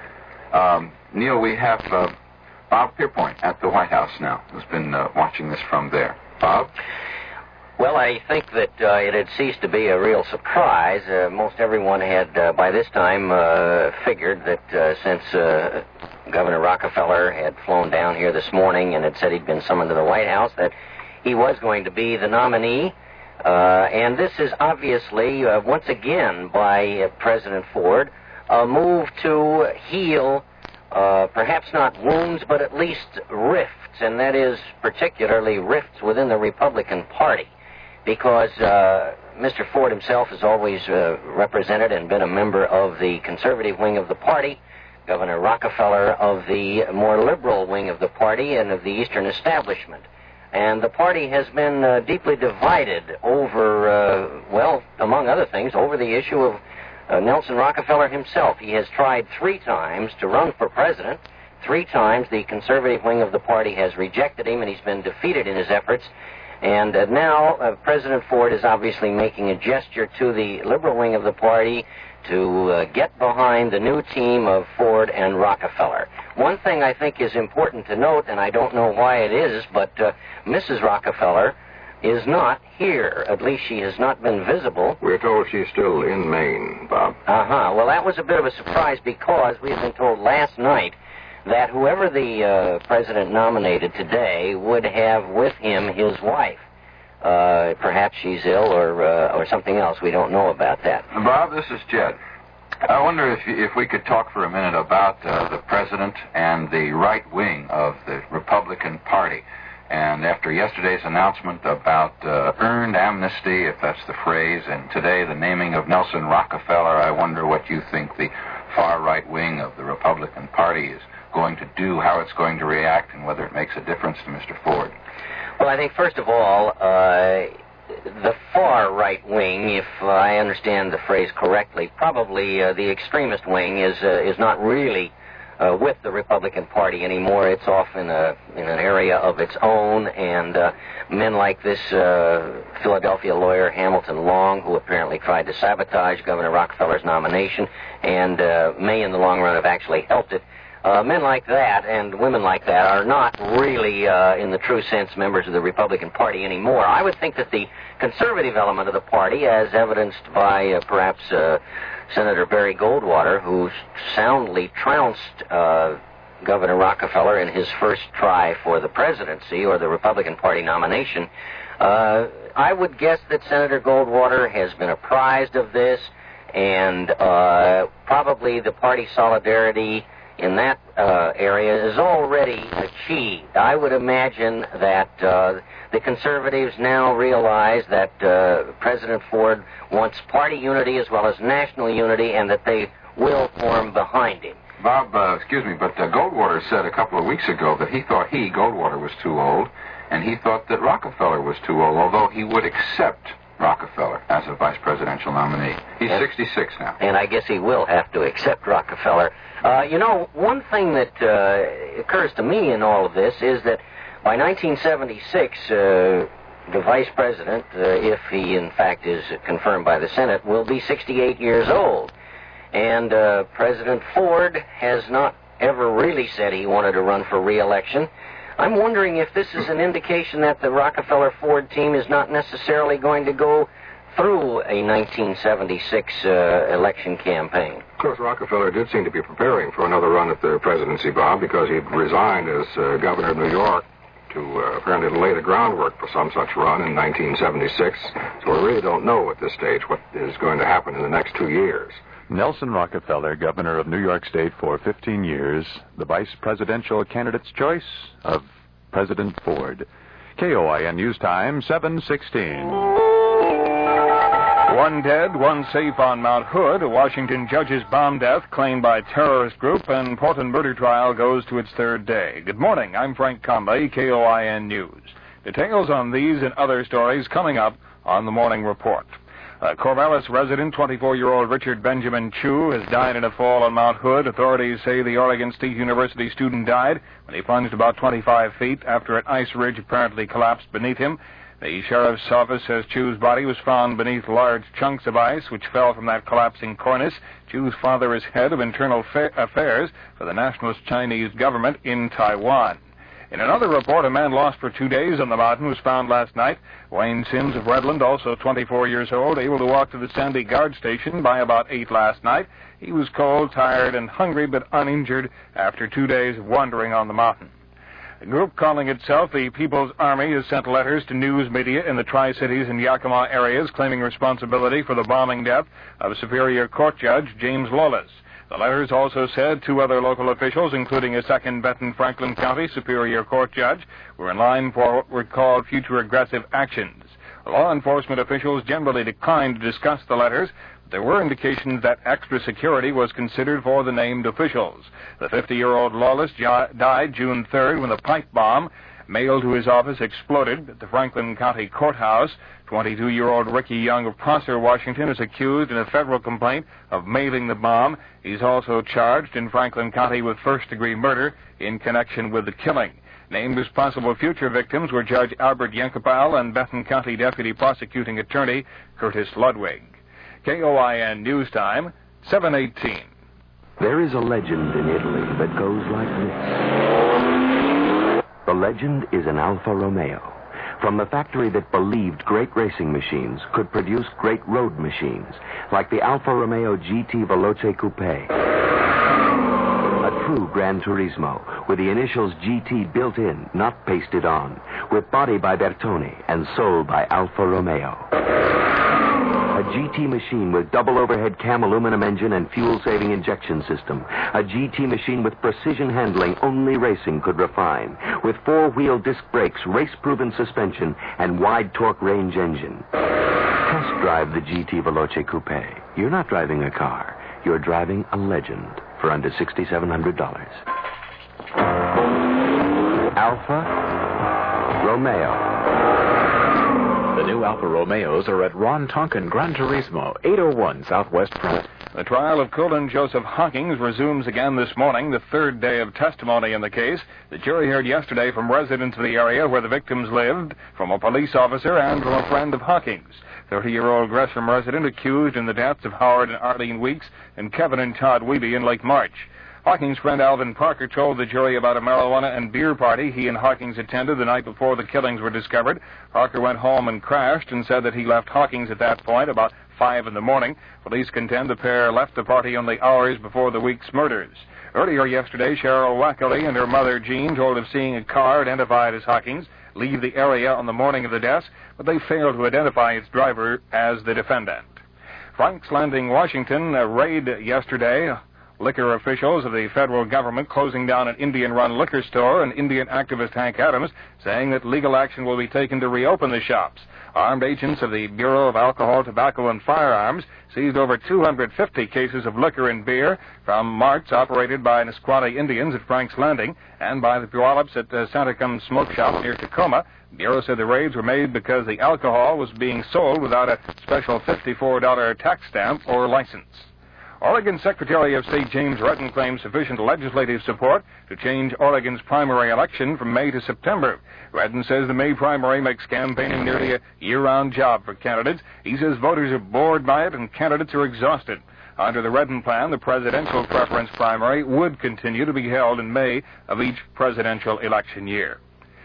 Neil, we have Bob Pierpoint at the White House now, who's been watching this from there. Bob? Well, I think that it had ceased to be a real surprise. Most everyone had, by this time, figured that since Governor Rockefeller had flown down here this morning and had said he'd been summoned to the White House, that he was going to be the nominee. And this is obviously, once again, by President Ford, a move to heal, perhaps not wounds, but at least rifts, and that is particularly rifts within the Republican Party. Because Mr. Ford himself has always represented and been a member of the conservative wing of the party, Governor Rockefeller of the more liberal wing of the party and of the Eastern establishment. And the party has been deeply divided over, well, among other things, over the issue of Nelson Rockefeller himself. He has tried 3 times to run for president. 3 times the conservative wing of the party has rejected him, and he's been defeated in his efforts. And now President Ford is obviously making a gesture to the liberal wing of the party to get behind the new team of Ford and Rockefeller. One thing I think is important to note, and I don't know why it is, but Mrs. Rockefeller is not here. At least she has not been visible. We're told she's still in Maine, Bob. Well, that was a bit of a surprise because we have been told last night that whoever the president nominated today would have with him his wife. Perhaps she's ill or something else. We don't know about that. Bob, this is Jed. I wonder if we could talk for a minute about the president and the right wing of the Republican Party. And after yesterday's announcement about earned amnesty, if that's the phrase, and today the naming of Nelson Rockefeller, I wonder what you think the far right wing of the Republican Party is going to do, how it's going to react, and whether it makes a difference to Mr. Ford. Well, I think, first of all, the far right wing, if I understand the phrase correctly, probably the extremist wing is not really with the Republican Party anymore. It's off in an area of its own, and men like this Philadelphia lawyer Hamilton Long, who apparently tried to sabotage Governor Rockefeller's nomination and may in the long run have actually helped it. Men like that and women like that are not really, in the true sense, members of the Republican Party anymore. I would think that the conservative element of the party, as evidenced by perhaps Senator Barry Goldwater, who soundly trounced Governor Rockefeller in his first try for the presidency or the Republican Party nomination, I would guess that Senator Goldwater has been apprised of this, and probably the party solidarity in that area is already achieved. I would imagine that the conservatives now realize that President Ford wants party unity as well as national unity, and that they will form behind him. Bob, excuse me, but Goldwater said a couple of weeks ago that he thought Goldwater, was too old, and he thought that Rockefeller was too old, although he would accept Rockefeller as a vice presidential nominee. He's 66 now. And I guess he will have to accept Rockefeller. One thing that occurs to me in all of this is that by 1976, the vice president, if he in fact is confirmed by the Senate, will be 68 years old. And President Ford has not ever really said he wanted to run for re-election. I'm wondering if this is an indication that the Rockefeller-Ford team is not necessarily going to go through a 1976 election campaign. Of course, Rockefeller did seem to be preparing for another run at the presidency, Bob, because he'd resigned as governor of New York to apparently lay the groundwork for some such run in 1976. So we really don't know at this stage what is going to happen in the next 2 years. Nelson Rockefeller, governor of New York State for 15 years, the vice presidential candidate's choice of President Ford. KOIN News Time, 7:16. One dead, one safe on Mount Hood. A Washington judge's bomb death claimed by terrorist group, and Portland murder trial goes to its 3rd day. Good morning. I'm Frank Conley, KOIN News. Details on these and other stories coming up on the morning report. Corvallis resident, 24-year-old Richard Benjamin Chu, has died in a fall on Mount Hood. Authorities say the Oregon State University student died when he plunged about 25 feet after an ice ridge apparently collapsed beneath him. The sheriff's office says Chu's body was found beneath large chunks of ice which fell from that collapsing cornice. Chu's father is head of internal affairs for the Nationalist Chinese government in Taiwan. In another report, a man lost for 2 days on the mountain was found last night. Wayne Sims of Redland, also 24 years old, able to walk to the Sandy Guard Station by about 8 last night. He was cold, tired, and hungry, but uninjured after 2 days of wandering on the mountain. A group calling itself the People's Army has sent letters to news media in the Tri-Cities and Yakima areas claiming responsibility for the bombing death of Superior Court Judge James Lawless. The letters also said 2 other local officials, including a second Benton Franklin County Superior Court judge, were in line for what were called future aggressive actions. Law enforcement officials generally declined to discuss the letters, but there were indications that extra security was considered for the named officials. The 50-year-old Lawless died June 3rd when the pipe bomb mailed to his office exploded at the Franklin County Courthouse. 22-year-old Ricky Young of Prosser, Washington, is accused in a federal complaint of mailing the bomb. He's also charged in Franklin County with first-degree murder in connection with the killing. Named as possible future victims were Judge Albert Yankopal and Benton County Deputy Prosecuting Attorney Curtis Ludwig. KOIN News Time, 7:18. There is a legend in Italy that goes like this. The legend is an Alfa Romeo. From the factory that believed great racing machines could produce great road machines, like the Alfa Romeo GT Veloce Coupe. A true Gran Turismo, with the initials GT built in, not pasted on, with body by Bertone and soul by Alfa Romeo. A GT machine with double overhead cam aluminum engine and fuel-saving injection system. A GT machine with precision handling only racing could refine. With 4-wheel disc brakes, race-proven suspension, and wide torque range engine. Test drive the GT Veloce Coupe. You're not driving a car. You're driving a legend for under $6,700. Alfa Romeo. The new Alfa Romeos are at Ron Tonkin Gran Turismo, 801 Southwest Front. The trial of Colin Joseph Hawkins resumes again this morning, the 3rd day of testimony in the case. The jury heard yesterday from residents of the area where the victims lived, from a police officer, and from a friend of Hawkins. 30-year-old Gresham resident accused in the deaths of Howard and Arlene Weeks and Kevin and Todd Wiebe in Lake March. Hawkins' friend Alvin Parker told the jury about a marijuana and beer party he and Hawkins attended the night before the killings were discovered. Parker went home and crashed and said that he left Hawkins at that point about 5 in the morning. Police contend the pair left the party only hours before the Weeks murders. Earlier yesterday, Cheryl Wackley and her mother, Jean, told of seeing a car identified as Hawkins leave the area on the morning of the deaths, but they failed to identify its driver as the defendant. Frank's Landing, Washington, a raid yesterday. Liquor officials of the federal government closing down an Indian-run liquor store, and Indian activist Hank Adams saying that legal action will be taken to reopen the shops. Armed agents of the Bureau of Alcohol, Tobacco, and Firearms seized over 250 cases of liquor and beer from marts operated by Nisqually Indians at Frank's Landing and by the Puyallups at the Santacum Smoke Shop near Tacoma. The Bureau said the raids were made because the alcohol was being sold without a special $54 tax stamp or license. Oregon Secretary of State James Rutten claims sufficient legislative support to change Oregon's primary election from May to September. Rutten says the May primary makes campaigning nearly a year-round job for candidates. He says voters are bored by it and candidates are exhausted. Under the Rutten plan, the presidential preference primary would continue to be held in May of each presidential election year.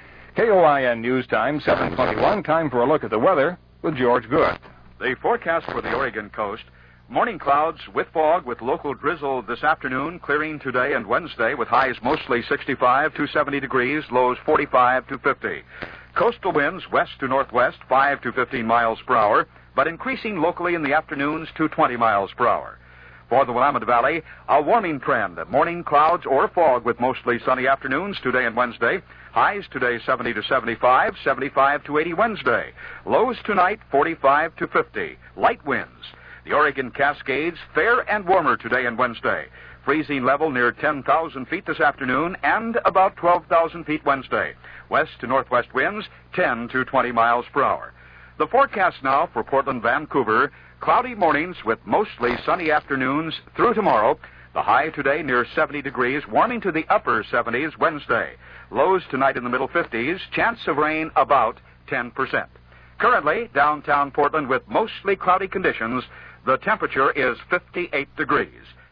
KOIN News Time, 7:21. Time for a look at the weather with George Good. The forecast for the Oregon coast: morning clouds with fog with local drizzle this afternoon, clearing today and Wednesday with highs mostly 65 to 70 degrees, lows 45 to 50. Coastal winds west to northwest 5 to 15 miles per hour, but increasing locally in the afternoons to 20 miles per hour. For the Willamette Valley, a warming trend. Morning clouds or fog with mostly sunny afternoons today and Wednesday. Highs today 70 to 75, 75 to 80 Wednesday. Lows tonight 45 to 50. Light winds. The Oregon Cascades, fair and warmer today and Wednesday. Freezing level near 10,000 feet this afternoon and about 12,000 feet Wednesday. West to northwest winds, 10 to 20 miles per hour. The forecast now for Portland, Vancouver, cloudy mornings with mostly sunny afternoons through tomorrow. The high today near 70 degrees, warming to the upper 70s Wednesday. Lows tonight in the middle 50s, chance of rain about 10%. Currently, downtown Portland with mostly cloudy conditions, the temperature is 58 degrees.